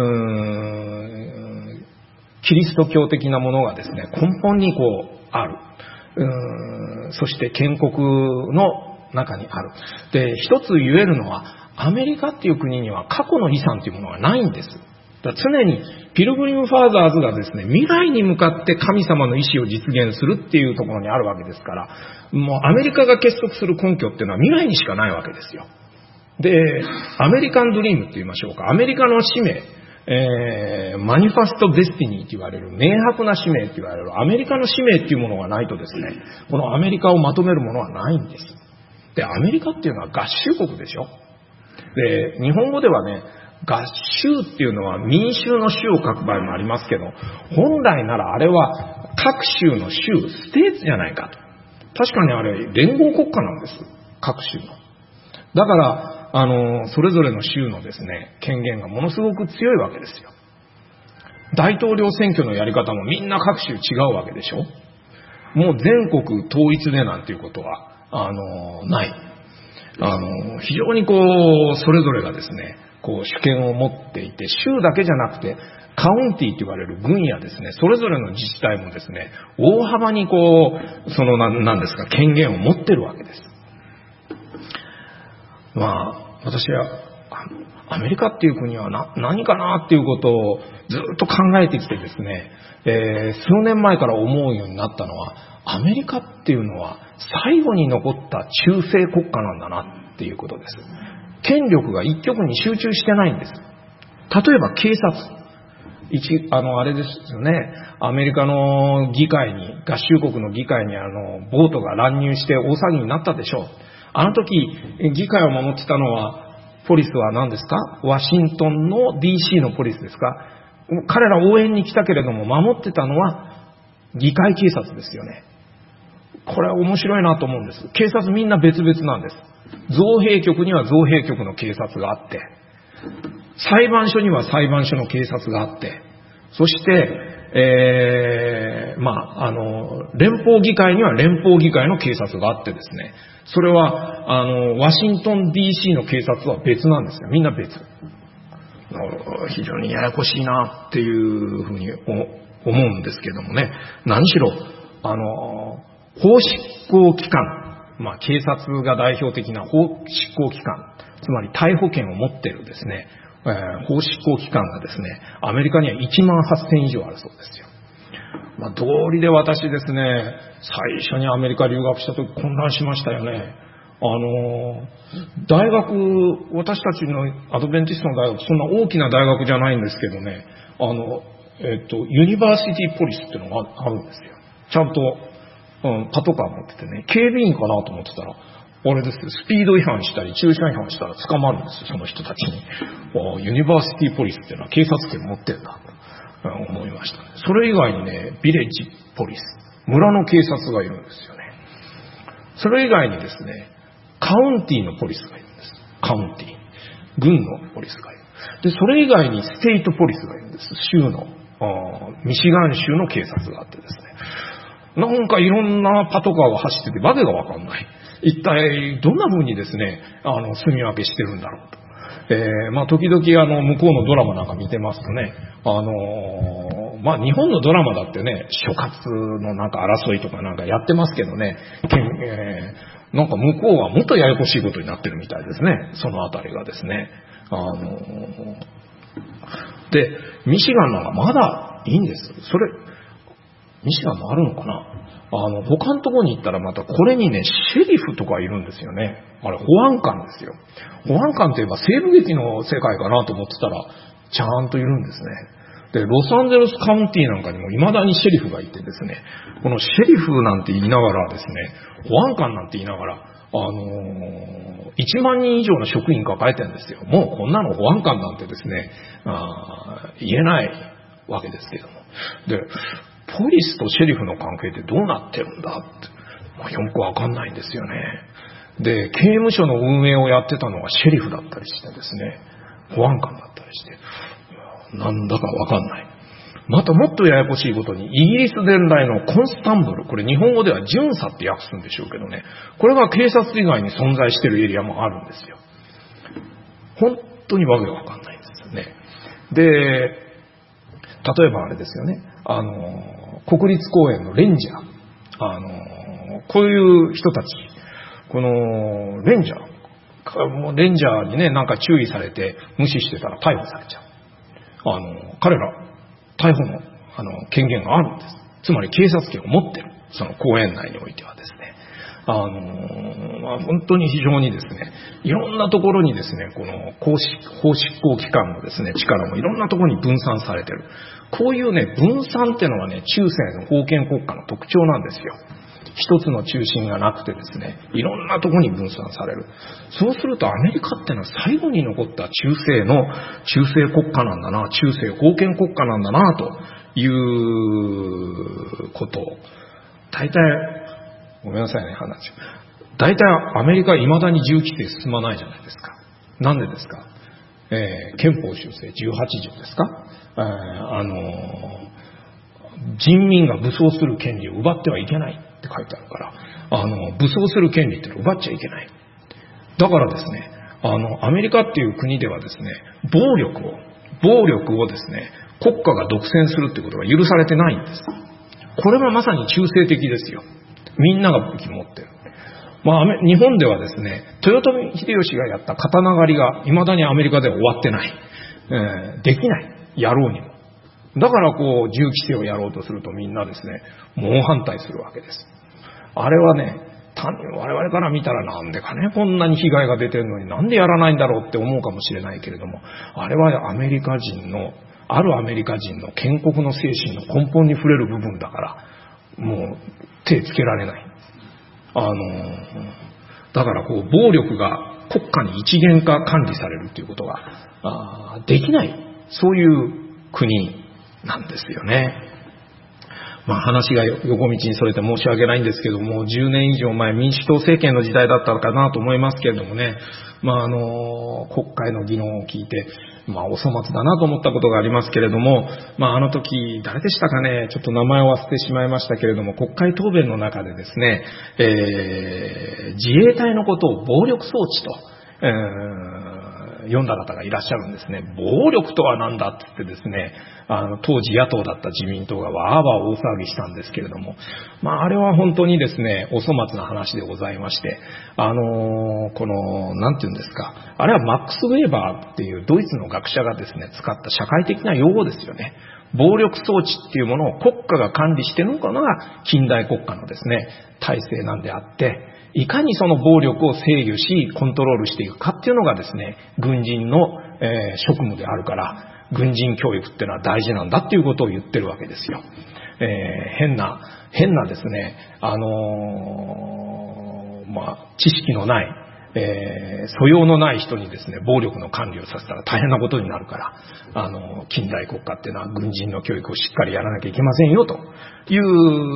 キリスト教的なものがですね、根本にこう、ある。そして建国の中にある。で、一つ言えるのは、アメリカっていう国には過去の遺産というものがないんです。だから常にピルグリム・ファーザーズがですね、未来に向かって神様の意志を実現するっていうところにあるわけですから、もうアメリカが結束する根拠っていうのは未来にしかないわけですよ。で、アメリカンドリームって言いましょうか。アメリカの使命、マニファストデスティニーって言われる、明白な使命って言われる、アメリカの使命っていうものがないとですね、このアメリカをまとめるものはないんです。で、アメリカっていうのは合衆国でしょ。で、日本語ではね、合衆っていうのは民衆の衆を書く場合もありますけど、本来ならあれは各州の州、ステーツじゃないかと。確かにあれ連合国家なんです。各州の。だから、それぞれの州のですね、権限がものすごく強いわけですよ。大統領選挙のやり方もみんな各州違うわけでしょ。もう全国統一でなんていうことは、ない。非常にこう、それぞれがですね、こう主権を持っていて、州だけじゃなくて、カウンティーと言われる郡やですね、それぞれの自治体もですね、大幅にこう、何ですか、権限を持ってるわけです。私は、アメリカっていう国は何かなっていうことをずっと考えてきてですね、数年前から思うようになったのは、アメリカっていうのは最後に残った中世国家なんだなっていうことです。権力が一極に集中してないんです。例えば警察。あれですよね。アメリカの議会に、合衆国の議会にボートが乱入して大騒ぎになったでしょう。あの時、議会を守ってたのは、ポリスは何ですか？ワシントンの DC のポリスですか？彼ら応援に来たけれども守ってたのは議会警察ですよね。これは面白いなと思うんです。警察みんな別々なんです。造幣局には造幣局の警察があって、裁判所には裁判所の警察があって、そして、連邦議会には連邦議会の警察があってですね、それは、ワシントン DC の警察は別なんですよ。みんな別。非常にややこしいなっていうふうに思うんですけどもね。何しろ、法執行機関、警察が代表的な法執行機関、つまり逮捕権を持っているですね、法執行機関がですね、アメリカには18,000以上あるそうですよ。道理で私ですね、最初にアメリカ留学した時混乱しましたよね。大学、私たちのアドベンティストの大学、そんな大きな大学じゃないんですけどね、ユニバーシティポリスっていうのがあるんですよ。ちゃんと、パトカー持っててね、警備員かなと思ってたら、あれですよ、スピード違反したり駐車違反したら捕まるんですよ、その人たちに。ユニバーシティポリスっていうのは警察権持ってるんだと思いましたね。それ以外にね、ビレッジポリス、村の警察がいるんですよね。それ以外にですね、カウンティのポリスがいるんです。カウンティ。軍のポリスがいる。で、それ以外にステイトポリスがいるんです。州の、ミシガン州の警察があってですね。なんかいろんなパトカーが走っててわけがわかんない。一体どんな風にですね、住み分けしてるんだろうと。時々向こうのドラマなんか見てますとね、日本のドラマだってね、所轄のなんか争いとかなんかやってますけどね、なんか向こうはもっとややこしいことになってるみたいですね、そのあたりがですね。で、ミシガンなんかまだいいんです。それ、ミシガンもあるのかな。他のところに行ったらまたこれにね、シェリフとかいるんですよね。あれ、保安官ですよ。保安官といえば西部劇の世界かなと思ってたら、ちゃんといるんですね。で、ロサンゼルスカウンティなんかにも未だにシェリフがいてですね、このシェリフなんて言いながらですね、保安官なんて言いながら、1万人以上の職員抱えてるんですよ。もうこんなの保安官なんてですね、言えないわけですけども。で、ポリスとシェリフの関係ってどうなってるんだって、よくわかんないんですよね。で、刑務所の運営をやってたのがシェリフだったりしてですね、保安官だったりして、なんだかわかんない。またもっとややこしいことに、イギリス伝来のコンスタンブル、これ日本語では巡査って訳すんでしょうけどね、これが警察以外に存在しているエリアもあるんですよ。本当にわけがわかんないんですよね。で、例えばあれですよね、国立公園のレンジャー、こういう人たち、このレンジャーにね、なんか注意されて無視してたら逮捕されちゃう。彼ら逮捕の権限があるんです。つまり警察権を持ってる。その公園内においてはですね。本当に非常にですね、いろんなところにですね、この法執行機関のですね、力もいろんなところに分散されてる。こういうね、分散っていうのがね、中世の封建国家の特徴なんですよ。一つの中心がなくてですね、いろんなところに分散される。そうするとアメリカってのは最後に残った中世国家なんだな、中世封建国家なんだな、ということを、大体、ごめんなさいね、話。大体アメリカは未だに銃規制進まないじゃないですか。なんでですか。憲法修正18条ですか。人民が武装する権利を奪ってはいけないって書いてあるから、武装する権利ってのを奪っちゃいけない。だからですね、アメリカっていう国ではですね、暴力をですね、国家が独占するってことが許されてないんです。これはまさに中性的ですよ。みんなが武器持ってる。日本ではですね、豊臣秀吉がやった刀狩りが未だにアメリカでは終わってない。できない。やろうにも。だからこう、銃規制をやろうとするとみんなですね、猛反対するわけです。あれはね、我々から見たらなんでかね、こんなに被害が出てるのになんでやらないんだろうって思うかもしれないけれども、あれはあるアメリカ人の建国の精神の根本に触れる部分だから、もう手つけられない。だからこう、暴力が国家に一元化管理されるということができない、そういう国なんですよね。 話が横道にそれて申し訳ないんですけども、10年以上前民主党政権の時代だったかなと思いますけれどもね、国会の議論を聞いて、お粗末だなと思ったことがありますけれども、あの時、誰でしたかね、ちょっと名前を忘れてしまいましたけれども、国会答弁の中でですね、自衛隊のことを暴力装置と、読んだ方がいらっしゃるんですね。暴力とは何だって言ってですね、当時野党だった自民党がわーわー大騒ぎしたんですけれども、あれは本当にですね、お粗末な話でございまして、なんていうんですか、あれはマックス・ウェーバーっていうドイツの学者がですね、使った社会的な用語ですよね。暴力装置っていうものを国家が管理しているのが近代国家のですね、体制なんであって、いかにその暴力を制御し、コントロールしていくかっていうのがですね、軍人の、職務であるから、軍人教育っていうのは大事なんだっていうことを言ってるわけですよ。変なですね、知識のない、素養のない人にですね、暴力の管理をさせたら大変なことになるから、近代国家っていうのは軍人の教育をしっかりやらなきゃいけませんよという、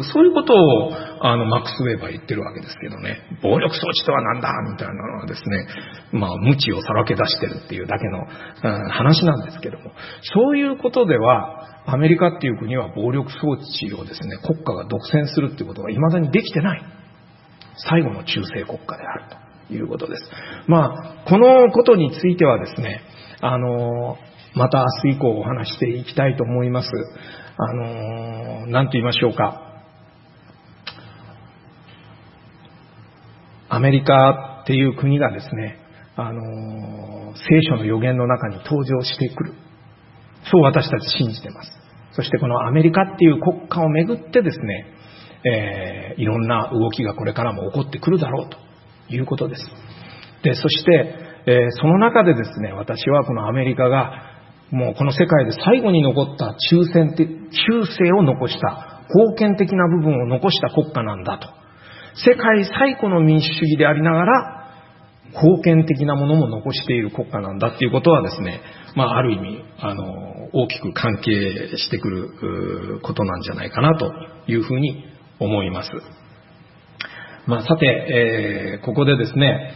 そういうことをマックス・ウェーバー言ってるわけですけどね、暴力装置とはなんだみたいなのはですね、無知をさらけ出してるっていうだけの、話なんですけども、そういうことではアメリカっていう国は暴力装置をですね、国家が独占するっていうことが未だにできてない最後の中世国家であるということです。このことについてはですね、また明日以降お話していきたいと思います。何と言いましょうか。アメリカっていう国がですね、聖書の予言の中に登場してくる。そう私たち信じています。そしてこのアメリカっていう国家をめぐってですね、いろんな動きがこれからも起こってくるだろうということです。で、そして、その中でですね、私はこのアメリカがもうこの世界で最後に残った中世を残した封建的な部分を残した国家なんだと。世界最古の民主主義でありながら封建的なものも残している国家なんだっていうことはですね、ある意味大きく関係してくることなんじゃないかなというふうに思います。さて、ここでですね、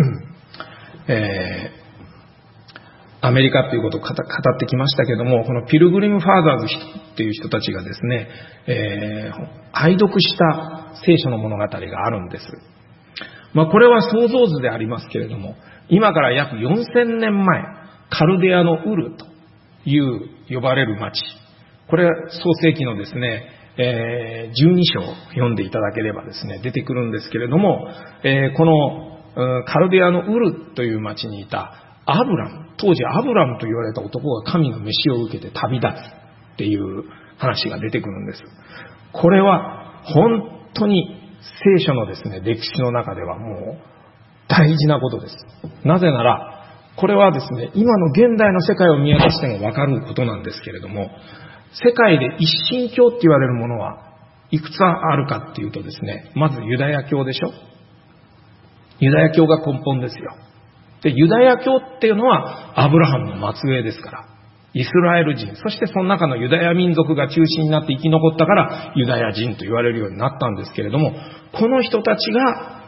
アメリカということを語ってきましたけども、このピルグリム・ファーザーズっていう人たちがですね、愛読した聖書の物語があるんです。これは想像図でありますけれども、今から約4000年前、カルデアのウルという呼ばれる町、これ創世記のですね、12章を読んでいただければですね、出てくるんですけれども、このカルデアのウルという町にいたアブラム、当時アブラムと言われた男が神の召しを受けて旅立つっていう話が出てくるんです。これは本当に聖書のですね、歴史の中ではもう大事なことです。なぜなら、これはですね、今の現代の世界を見渡してもわかることなんですけれども、世界で一神教って言われるものはいくつあるかっていうとですね、まずユダヤ教でしょ。ユダヤ教が根本ですよ。で、ユダヤ教っていうのはアブラハムの末裔ですから、イスラエル人、そしてその中のユダヤ民族が中心になって生き残ったからユダヤ人と言われるようになったんですけれども、この人たちが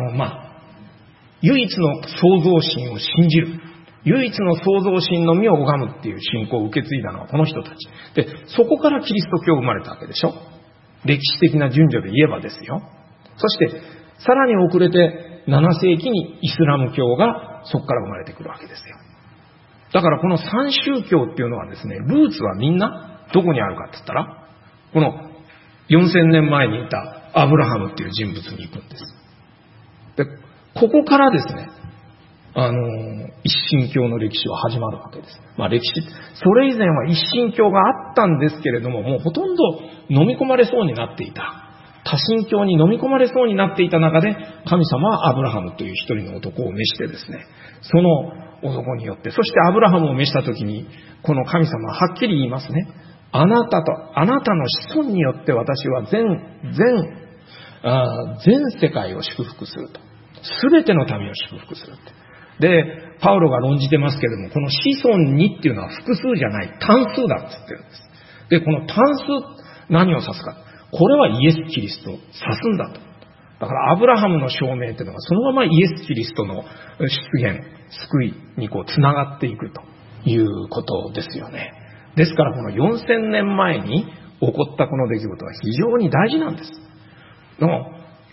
唯一の創造神を信じる、唯一の創造神のみを拝むっていう信仰を受け継いだのはこの人たちで、そこからキリスト教生まれたわけでしょ。歴史的な順序で言えばですよ。そしてさらに遅れて7世紀にイスラム教がそこから生まれてくるわけですよ。だからこの三宗教っていうのはですね、ルーツはみんなどこにあるかって言ったら、この4000年前にいたアブラハムっていう人物に行くんです。で、ここからですね、一神教の歴史は始まるわけです。歴史、それ以前は一神教があったんですけれども、もうほとんど飲み込まれそうになっていた。多神教に飲み込まれそうになっていた中で、神様はアブラハムという一人の男を召してですね、その男によって、そしてアブラハムを召したときに、この神様ははっきり言いますね。あなたの子孫によって私は全世界を祝福すると。すべての民を祝福するって。で、パウロが論じてますけれども、この子孫にっていうのは複数じゃない、単数だって言ってるんです。で、この単数、何を指すか。 これはイエス・キリストを指すんだと。だからアブラハムの証明というのがそのままイエス・キリストの出現、救いにつながっていくということですよね。ですからこの4000年前に起こったこの出来事は非常に大事なんです。でも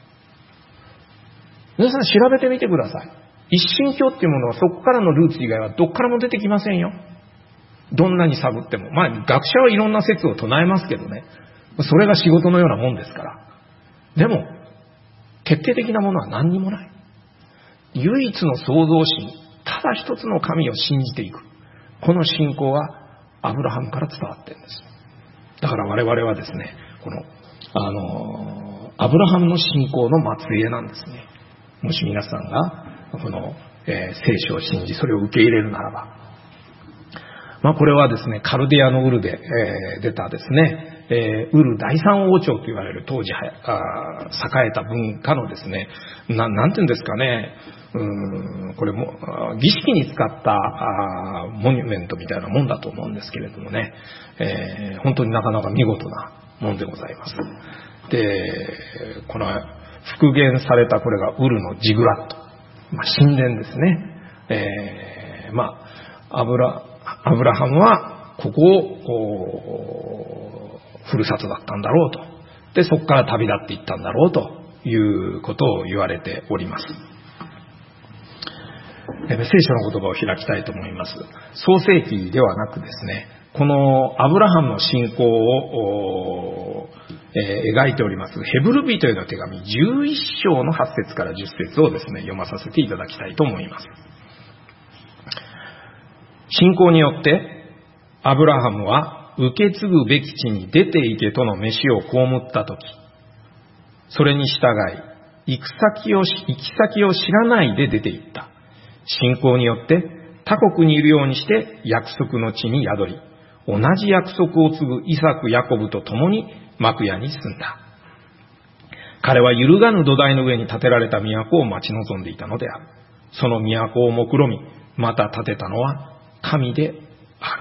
皆さん調べてみてください。一神教っていうものはそこからのルーツ以外はどっからも出てきませんよ。どんなに探っても。学者はいろんな説を唱えますけどね。それが仕事のようなもんですから。でも、決定的なものは何にもない。唯一の創造神、ただ一つの神を信じていく。この信仰はアブラハムから伝わっているんです。だから我々はですね、この、アブラハムの信仰の末裔なんですね。もし皆さんが、この、聖書を信じ、それを受け入れるならば。これはですね、カルディアのウルで、出たですね、ウル第三王朝と言われる当時栄えた文化のですね、なんていうんですかね、これも儀式に使ったモニュメントみたいなもんだと思うんですけれどもね、本当になかなか見事なもんでございます。で、この復元されたこれがウルのジグラット、神殿ですね。アブラハムはここをふるさとだったんだろうと。で、そこから旅立っていったんだろうということを言われております。聖書の言葉を開きたいと思います。創世記ではなくですね、このアブラハムの信仰を描いておりますヘブル人への手紙11章の8節から10節をですね、読まさせていただきたいと思います。信仰によってアブラハムは受け継ぐべき地に出て行けとの召しを被ったとき、それに従い行き先を知らないで出て行った。信仰によって他国にいるようにして約束の地に宿り、同じ約束を継ぐイサク・ヤコブと共に幕屋に住んだ。彼は揺るがぬ土台の上に建てられた都を待ち望んでいたのである。その都を目論み、また建てたのは神である。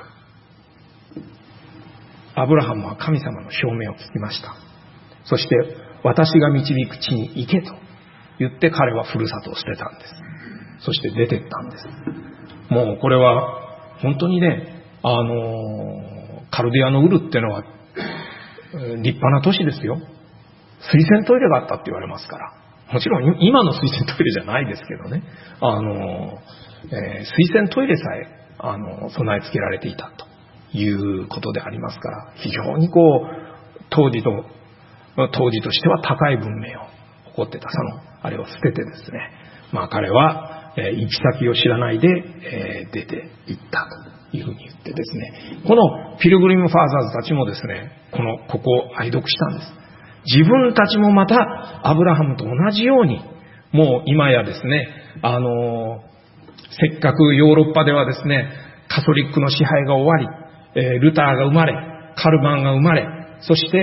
アブラハムは神様の証明を聞きました。そして私が導く地に行けと言って彼はふるさとを捨てたんです。そして出てったんです。もうこれは本当にね、カルディアのウルっていうのは立派な都市ですよ。水洗トイレがあったって言われますから。もちろん今の水洗トイレじゃないですけどね。水洗トイレさえ備え付けられていたということでありますから、非常に当時としては高い文明を誇ってたあれを捨ててですね、彼は行き先を知らないで出て行ったというふうに言ってですね、このピルグリムファーザーズたちもですね、ここを愛読したんです。自分たちもまたアブラハムと同じように、もう今やですね、せっかくヨーロッパではですね、カトリックの支配が終わり、ルターが生まれ、カルバンが生まれ、そして、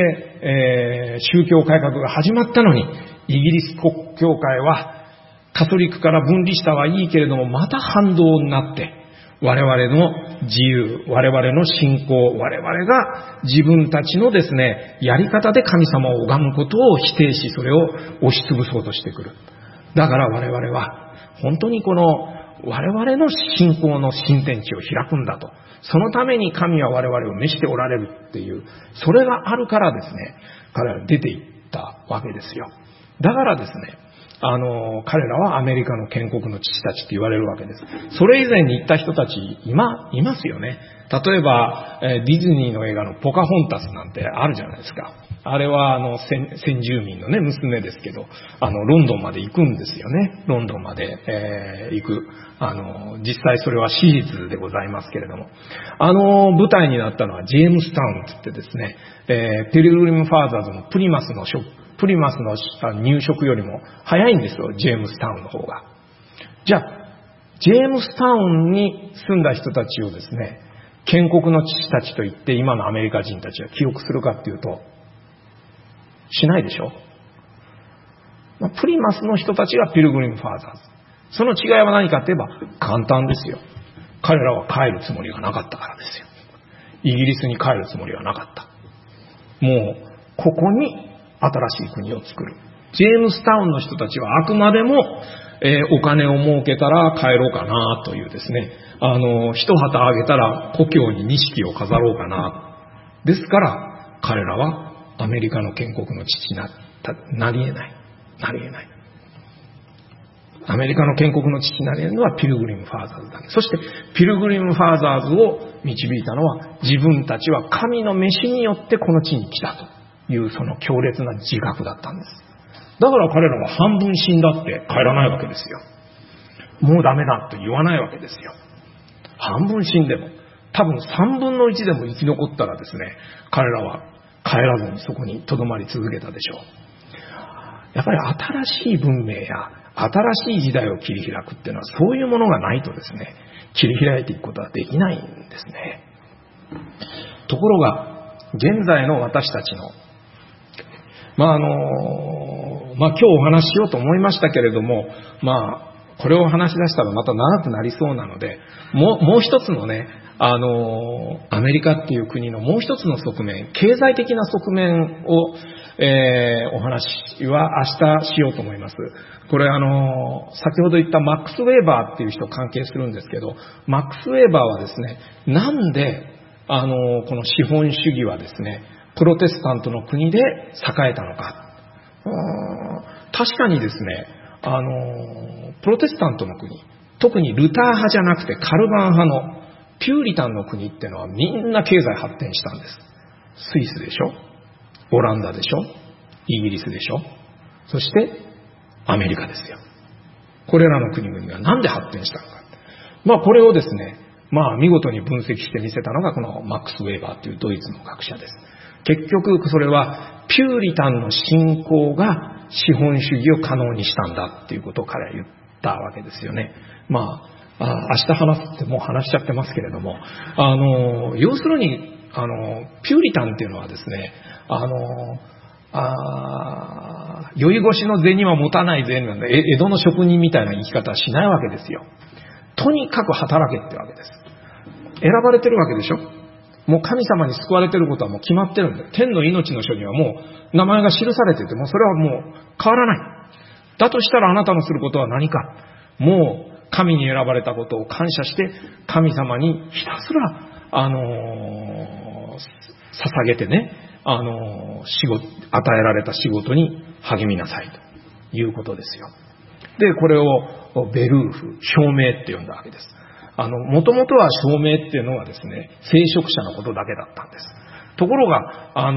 宗教改革が始まったのに、イギリス国教会はカトリックから分離したはいいけれども、また反動になって、我々の自由、我々の信仰、我々が自分たちのですね、やり方で神様を拝むことを否定し、それを押しつぶそうとしてくる。だから我々は、本当に我々の信仰の新天地を開くんだと。そのために神は我々を召しておられるっていう、それがあるからですね、彼らは出て行ったわけですよ。だからですね、彼らはアメリカの建国の父たちって言われるわけです。それ以前に行った人たちいますよね。例えば、ディズニーの映画のポカホンタスなんてあるじゃないですか。あれは先住民のね、娘ですけど、ロンドンまで行くんですよね。ロンドンまで、行く。実際それは史実でございますけれども。舞台になったのはジェームスタウンって言ってですね、ピルグリムファーザーズのプリマスの入植よりも早いんですよ、ジェームスタウンの方が。じゃあ、ジェームスタウンに住んだ人たちをですね、建国の父たちと言って今のアメリカ人たちは記憶するかっていうと、しないでしょ。プリマスの人たちがピルグリムファーザーズ。その違いは何かって言えば簡単ですよ。彼らは帰るつもりがなかったからですよ。イギリスに帰るつもりはなかった。もうここに新しい国を作る。ジェームスタウンの人たちはあくまでも、お金を儲けたら帰ろうかなというですね、一旗あげたら故郷に錦を飾ろうかな。ですから、彼らはアメリカの建国の父になり得ない。アメリカの建国の父になり得るのはピルグリム・ファーザーズだけ。そして、ピルグリム・ファーザーズを導いたのは、自分たちは神の召しによってこの地に来たというその強烈な自覚だったんです。だから彼らは半分死んだって帰らないわけですよ。もうダメだと言わないわけですよ。半分死んでも、多分3分の1でも生き残ったらですね、彼らは帰らずにそこに留まり続けたでしょう。やっぱり新しい文明や新しい時代を切り開くっていうのはそういうものがないとですね、切り開いていくことはできないんですね。ところが、現在の私たちの、今日お話ししようと思いましたけれども、これを話し出したらまた長くなりそうなので、もう一つのね、アメリカっていう国のもう一つの側面、経済的な側面を、お話は明日しようと思います。これ先ほど言ったマックス・ウェーバーっていう人関係するんですけど、マックス・ウェーバーはですね、なんで、この資本主義はですね、プロテスタントの国で栄えたのか。確かにですね、プロテスタントの国、特にルター派じゃなくてカルバン派のピューリタンの国っていうのはみんな経済発展したんです。スイスでしょ、オランダでしょ、イギリスでしょ、そしてアメリカですよ。これらの国々がなんで発展したのか。これをですね、見事に分析してみせたのがこのマックス・ウェーバーというドイツの学者です。結局それはピューリタンの信仰が資本主義を可能にしたんだっていうことを彼は言ったわけですよね。明日話すってもう話しちゃってますけれども、要するにピューリタンっていうのはですね、酔い越しの銭は持たない銭なんで、江戸の職人みたいな生き方はしないわけですよ。とにかく働けってわけです。選ばれてるわけでしょ。もう神様に救われてることはもう決まってるんで、天の命の書にはもう名前が記されてて、もうそれはもう変わらない。だとしたらあなたのすることは何か。もう神に選ばれたことを感謝して神様にひたすら捧げてね、与えられた仕事に励みなさいということですよ。で、これをベルーフ、証明って呼んだわけです。もともとは証明っていうのはですね、聖職者のことだけだったんです。ところが、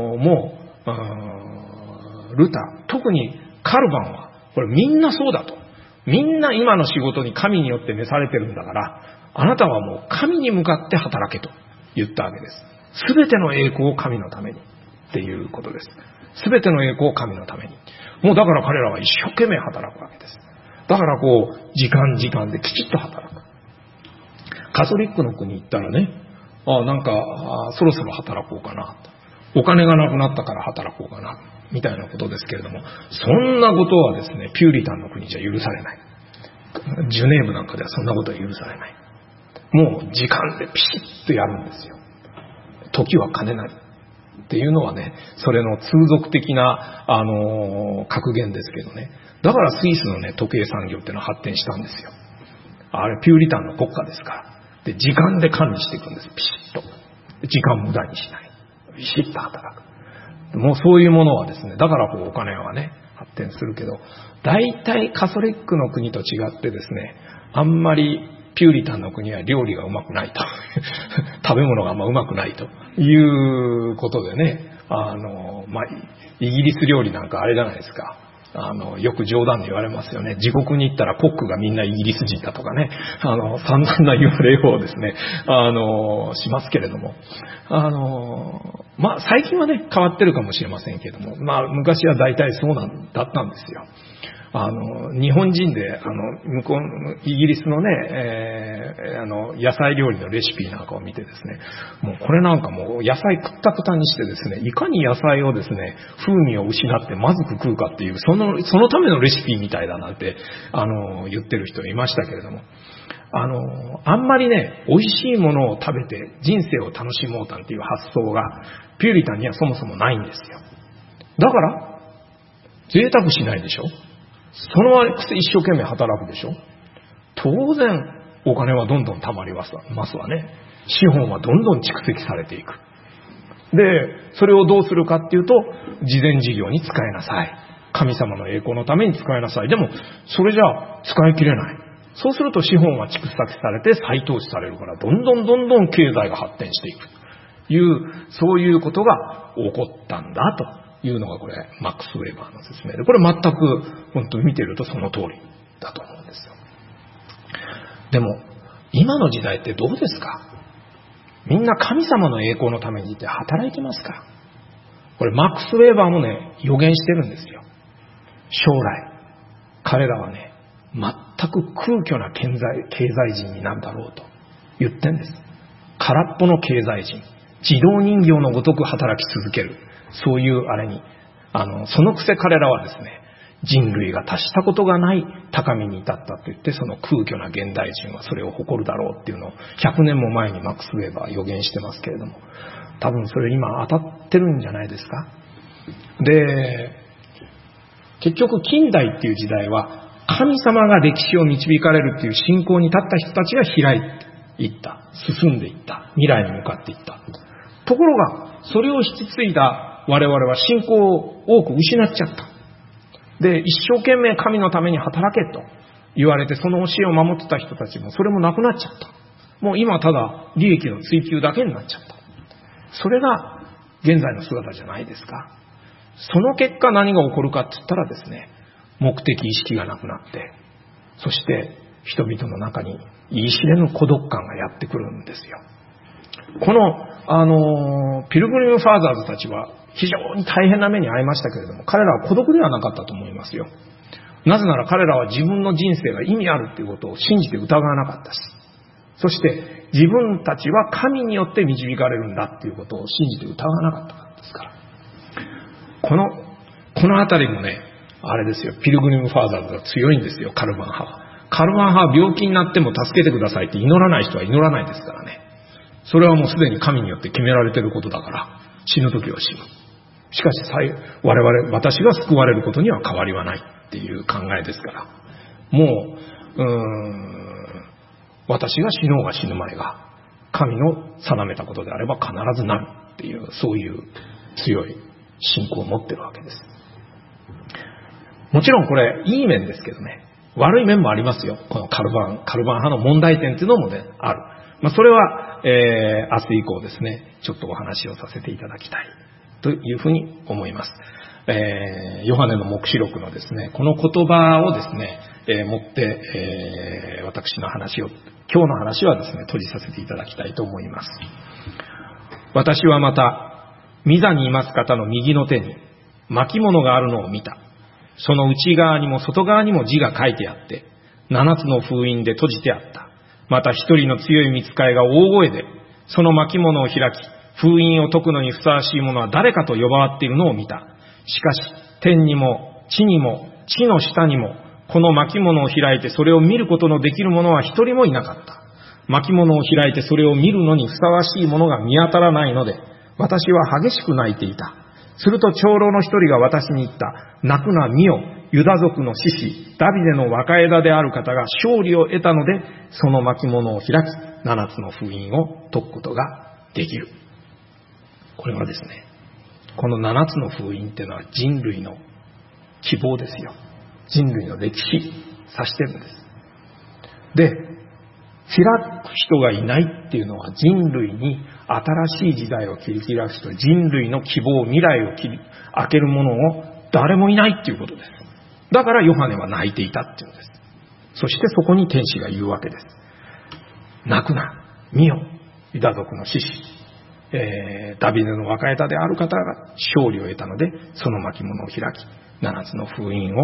ルター、特にカルバンは、これみんなそうだと。みんな今の仕事に神によって召されてるんだから、あなたはもう神に向かって働けと言ったわけです。すべての栄光を神のためにっていうことです。すべての栄光を神のために。もうだから彼らは一生懸命働くわけです。だから時間できちっと働く。カトリックの国行ったらね、そろそろ働こうかなと。お金がなくなったから働こうかな。みたいなことですけれども、そんなことはですね、ピューリタンの国じゃ許されない。ジュネーブなんかではそんなことは許されない。もう時間でピシッとやるんですよ。時は金なり。っていうのはね、それの通俗的な、格言ですけどね。だからスイスのね、時計産業っていうのは発展したんですよ。あれ、ピューリタンの国家ですから。で、時間で管理していくんです。ピシッと。時間無駄にしない。ピシッと働く。もうそういうものはですね、だからお金はね、発展するけど、大体カトリックの国と違ってですね、あんまりピューリタンの国は料理がうまくないと。食べ物があんまうまくないということでね、イギリス料理なんかあれじゃないですか。よく冗談で言われますよね。地獄に行ったらコックがみんなイギリス人だとかね、散々な言われをですね、しますけれども、最近はね、変わってるかもしれませんけれども、昔は大体そうだったんですよ。 日本人で、向こう、イギリスのね、野菜料理のレシピなんかを見てですね、もうこれなんかもう野菜くったくたにしてですね、いかに野菜をですね、風味を失ってまずく食うかっていう、そのためのレシピみたいだなんて、言ってる人いましたけれども、あんまりね、美味しいものを食べて人生を楽しもうなんていう発想が、ピューリタンにはそもそもないんですよ。だから、贅沢しないでしょ。その割に一生懸命働くでしょ。当然、お金はどんどん貯まりますわね。資本はどんどん蓄積されていく。で、それをどうするかっていうと、慈善事業に使いなさい。神様の栄光のために使いなさい。でも、それじゃあ使い切れない。そうすると資本は蓄積されて再投資されるから、どんどん経済が発展していくという、そういうことが起こったんだというのがこれ、マックス・ウェーバーの説明で、これ全く本当に見てるとその通りだと思うんですよ。でも、今の時代ってどうですか？みんな神様の栄光のためにって働いてますか？これマックス・ウェーバーもね、予言してるんですよ。将来、彼らはね、全く空虚な経済人になるだろうと言ってんです。空っぽの経済人、自動人形のごとく働き続ける、そういうあれに、そのくせ彼らはですね、人類が達したことがない高みに至ったと言って、その空虚な現代人はそれを誇るだろうっていうのを100年も前にマックス・ウェーバーは予言してますけれども、多分それ今当たってるんじゃないですか。で、結局近代っていう時代は神様が歴史を導かれるっていう信仰に立った人たちが開いていった、進んでいった、未来に向かっていった。ところがそれを引き継いだ我々は信仰を多く失っちゃった。で、一生懸命神のために働けと言われて、その教えを守ってた人たちもそれもなくなっちゃった。もう今はただ利益の追求だけになっちゃった。それが現在の姿じゃないですか。その結果何が起こるかって言ったらですね、目的意識がなくなって、そして人々の中に言い知れぬ孤独感がやってくるんですよ。この、ピルグリム・ファーザーズたちは非常に大変な目に遭いましたけれども、彼らは孤独ではなかったと思いますよ。なぜなら彼らは自分の人生が意味あるということを信じて疑わなかったし、そして自分たちは神によって導かれるんだということを信じて疑わなかったからですから。このあたりもね、あれですよ、ピルグリム・ファーザーズが強いんですよ、カルバン派は。カルバン派は病気になっても助けてくださいって祈らない人は祈らないですからね。それはもうすでに神によって決められていることだから、死ぬときは死ぬ。しかし私が救われることには変わりはないっていう考えですから、もう、私が死のうが死ぬ前が神の定めたことであれば必ずなるっていう、そういう強い信仰を持ってるわけです。もちろんこれいい面ですけどね、悪い面もありますよ。このカルバン派の問題点っていうのもね、ある。それは、明日以降ですね、ちょっとお話をさせていただきたいというふうに思います。ヨハネの黙示録のですね、この言葉をですね、持って、私の話を、今日の話はですね、閉じさせていただきたいと思います。私はまた、御座にいます方の右の手に巻物があるのを見た。その内側にも外側にも字が書いてあって、7つの封印で閉じてあった。また一人の強い御使いが大声で、その巻物を開き、封印を解くのにふさわしい者は誰かと呼ばわっているのを見た。しかし、天にも地にも地の下にも、この巻物を開いてそれを見ることのできる者は一人もいなかった。巻物を開いてそれを見るのにふさわしい者が見当たらないので、私は激しく泣いていた。すると長老の一人が私に言った。泣くな、見よ。ユダ族の獅子、ダビデの若枝である方が勝利を得たので、その巻物を開き、7つの封印を解くことができる。これはですね、この7つの封印っていうのは人類の希望ですよ。人類の歴史、指してるんです。で、開く人がいないっていうのは人類に新しい時代を切り開く人、人類の希望、未来を開ける者を誰もいないっていうことです。だからヨハネは泣いていたっていうんです。そしてそこに天使が言うわけです。泣くな、見よ、ユダ族の獅子、ダビデの若枝である方が勝利を得たので、その巻物を開き、7つの封印を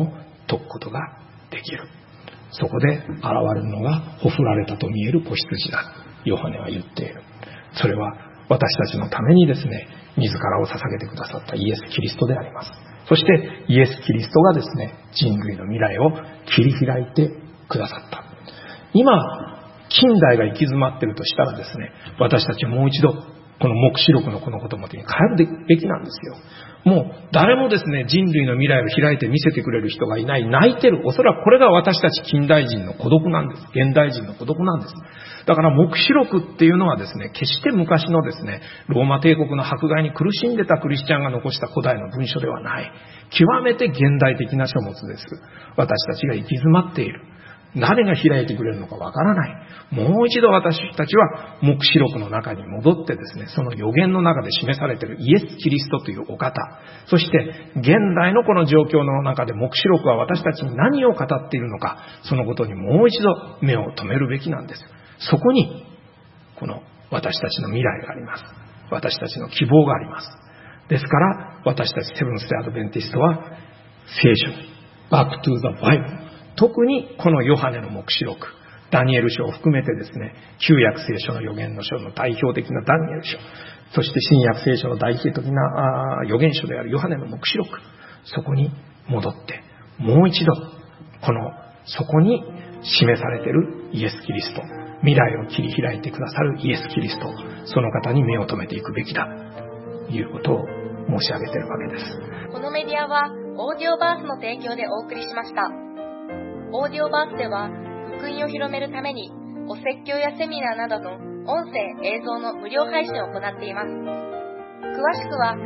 解くことができる。そこで現れるのがほふられたと見える子羊だ、ヨハネは言っている。それは私たちのためにですね、自らを捧げてくださったイエス・キリストであります。そしてイエス・キリストがですね、人類の未来を切り開いてくださった。今近代が行き詰まっているとしたらですね、私たちもう一度この黙示録のこの言葉に変えるべきなんですよ。もう誰もですね、人類の未来を開いて見せてくれる人がいない、泣いてる。おそらくこれが私たち近代人の孤独なんです。現代人の孤独なんです。だから黙示録っていうのはですね、決して昔のですね、ローマ帝国の迫害に苦しんでたクリスチャンが残した古代の文書ではない。極めて現代的な書物です。私たちが行き詰まっている。誰が開いてくれるのかわからない。もう一度私たちは黙示録の中に戻ってですね、その予言の中で示されているイエス・キリストというお方、そして現代のこの状況の中で黙示録は私たちに何を語っているのか、そのことにもう一度目を留めるべきなんです。そこにこの私たちの未来があります。私たちの希望があります。ですから私たちセブンス・デ・アドベンティストは聖書、バック・トゥ・ザ・バイブル、特にこのヨハネの黙示録、ダニエル書を含めてですね、旧約聖書の預言の書の代表的なダニエル書、そして新約聖書の代表的な預言書であるヨハネの黙示録、そこに戻ってもう一度そこに示されているイエス・キリスト、未来を切り開いてくださるイエス・キリスト、その方に目を留めていくべきだということを申し上げているわけです。 このメディアはオーディオバースの提供でお送りしました。オーディオバースでは福音を広めるためにお説教やセミナーなどの音声映像の無料配信を行っています。詳しくは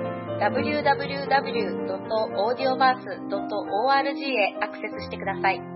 http://www.audioverse.org へアクセスしてください。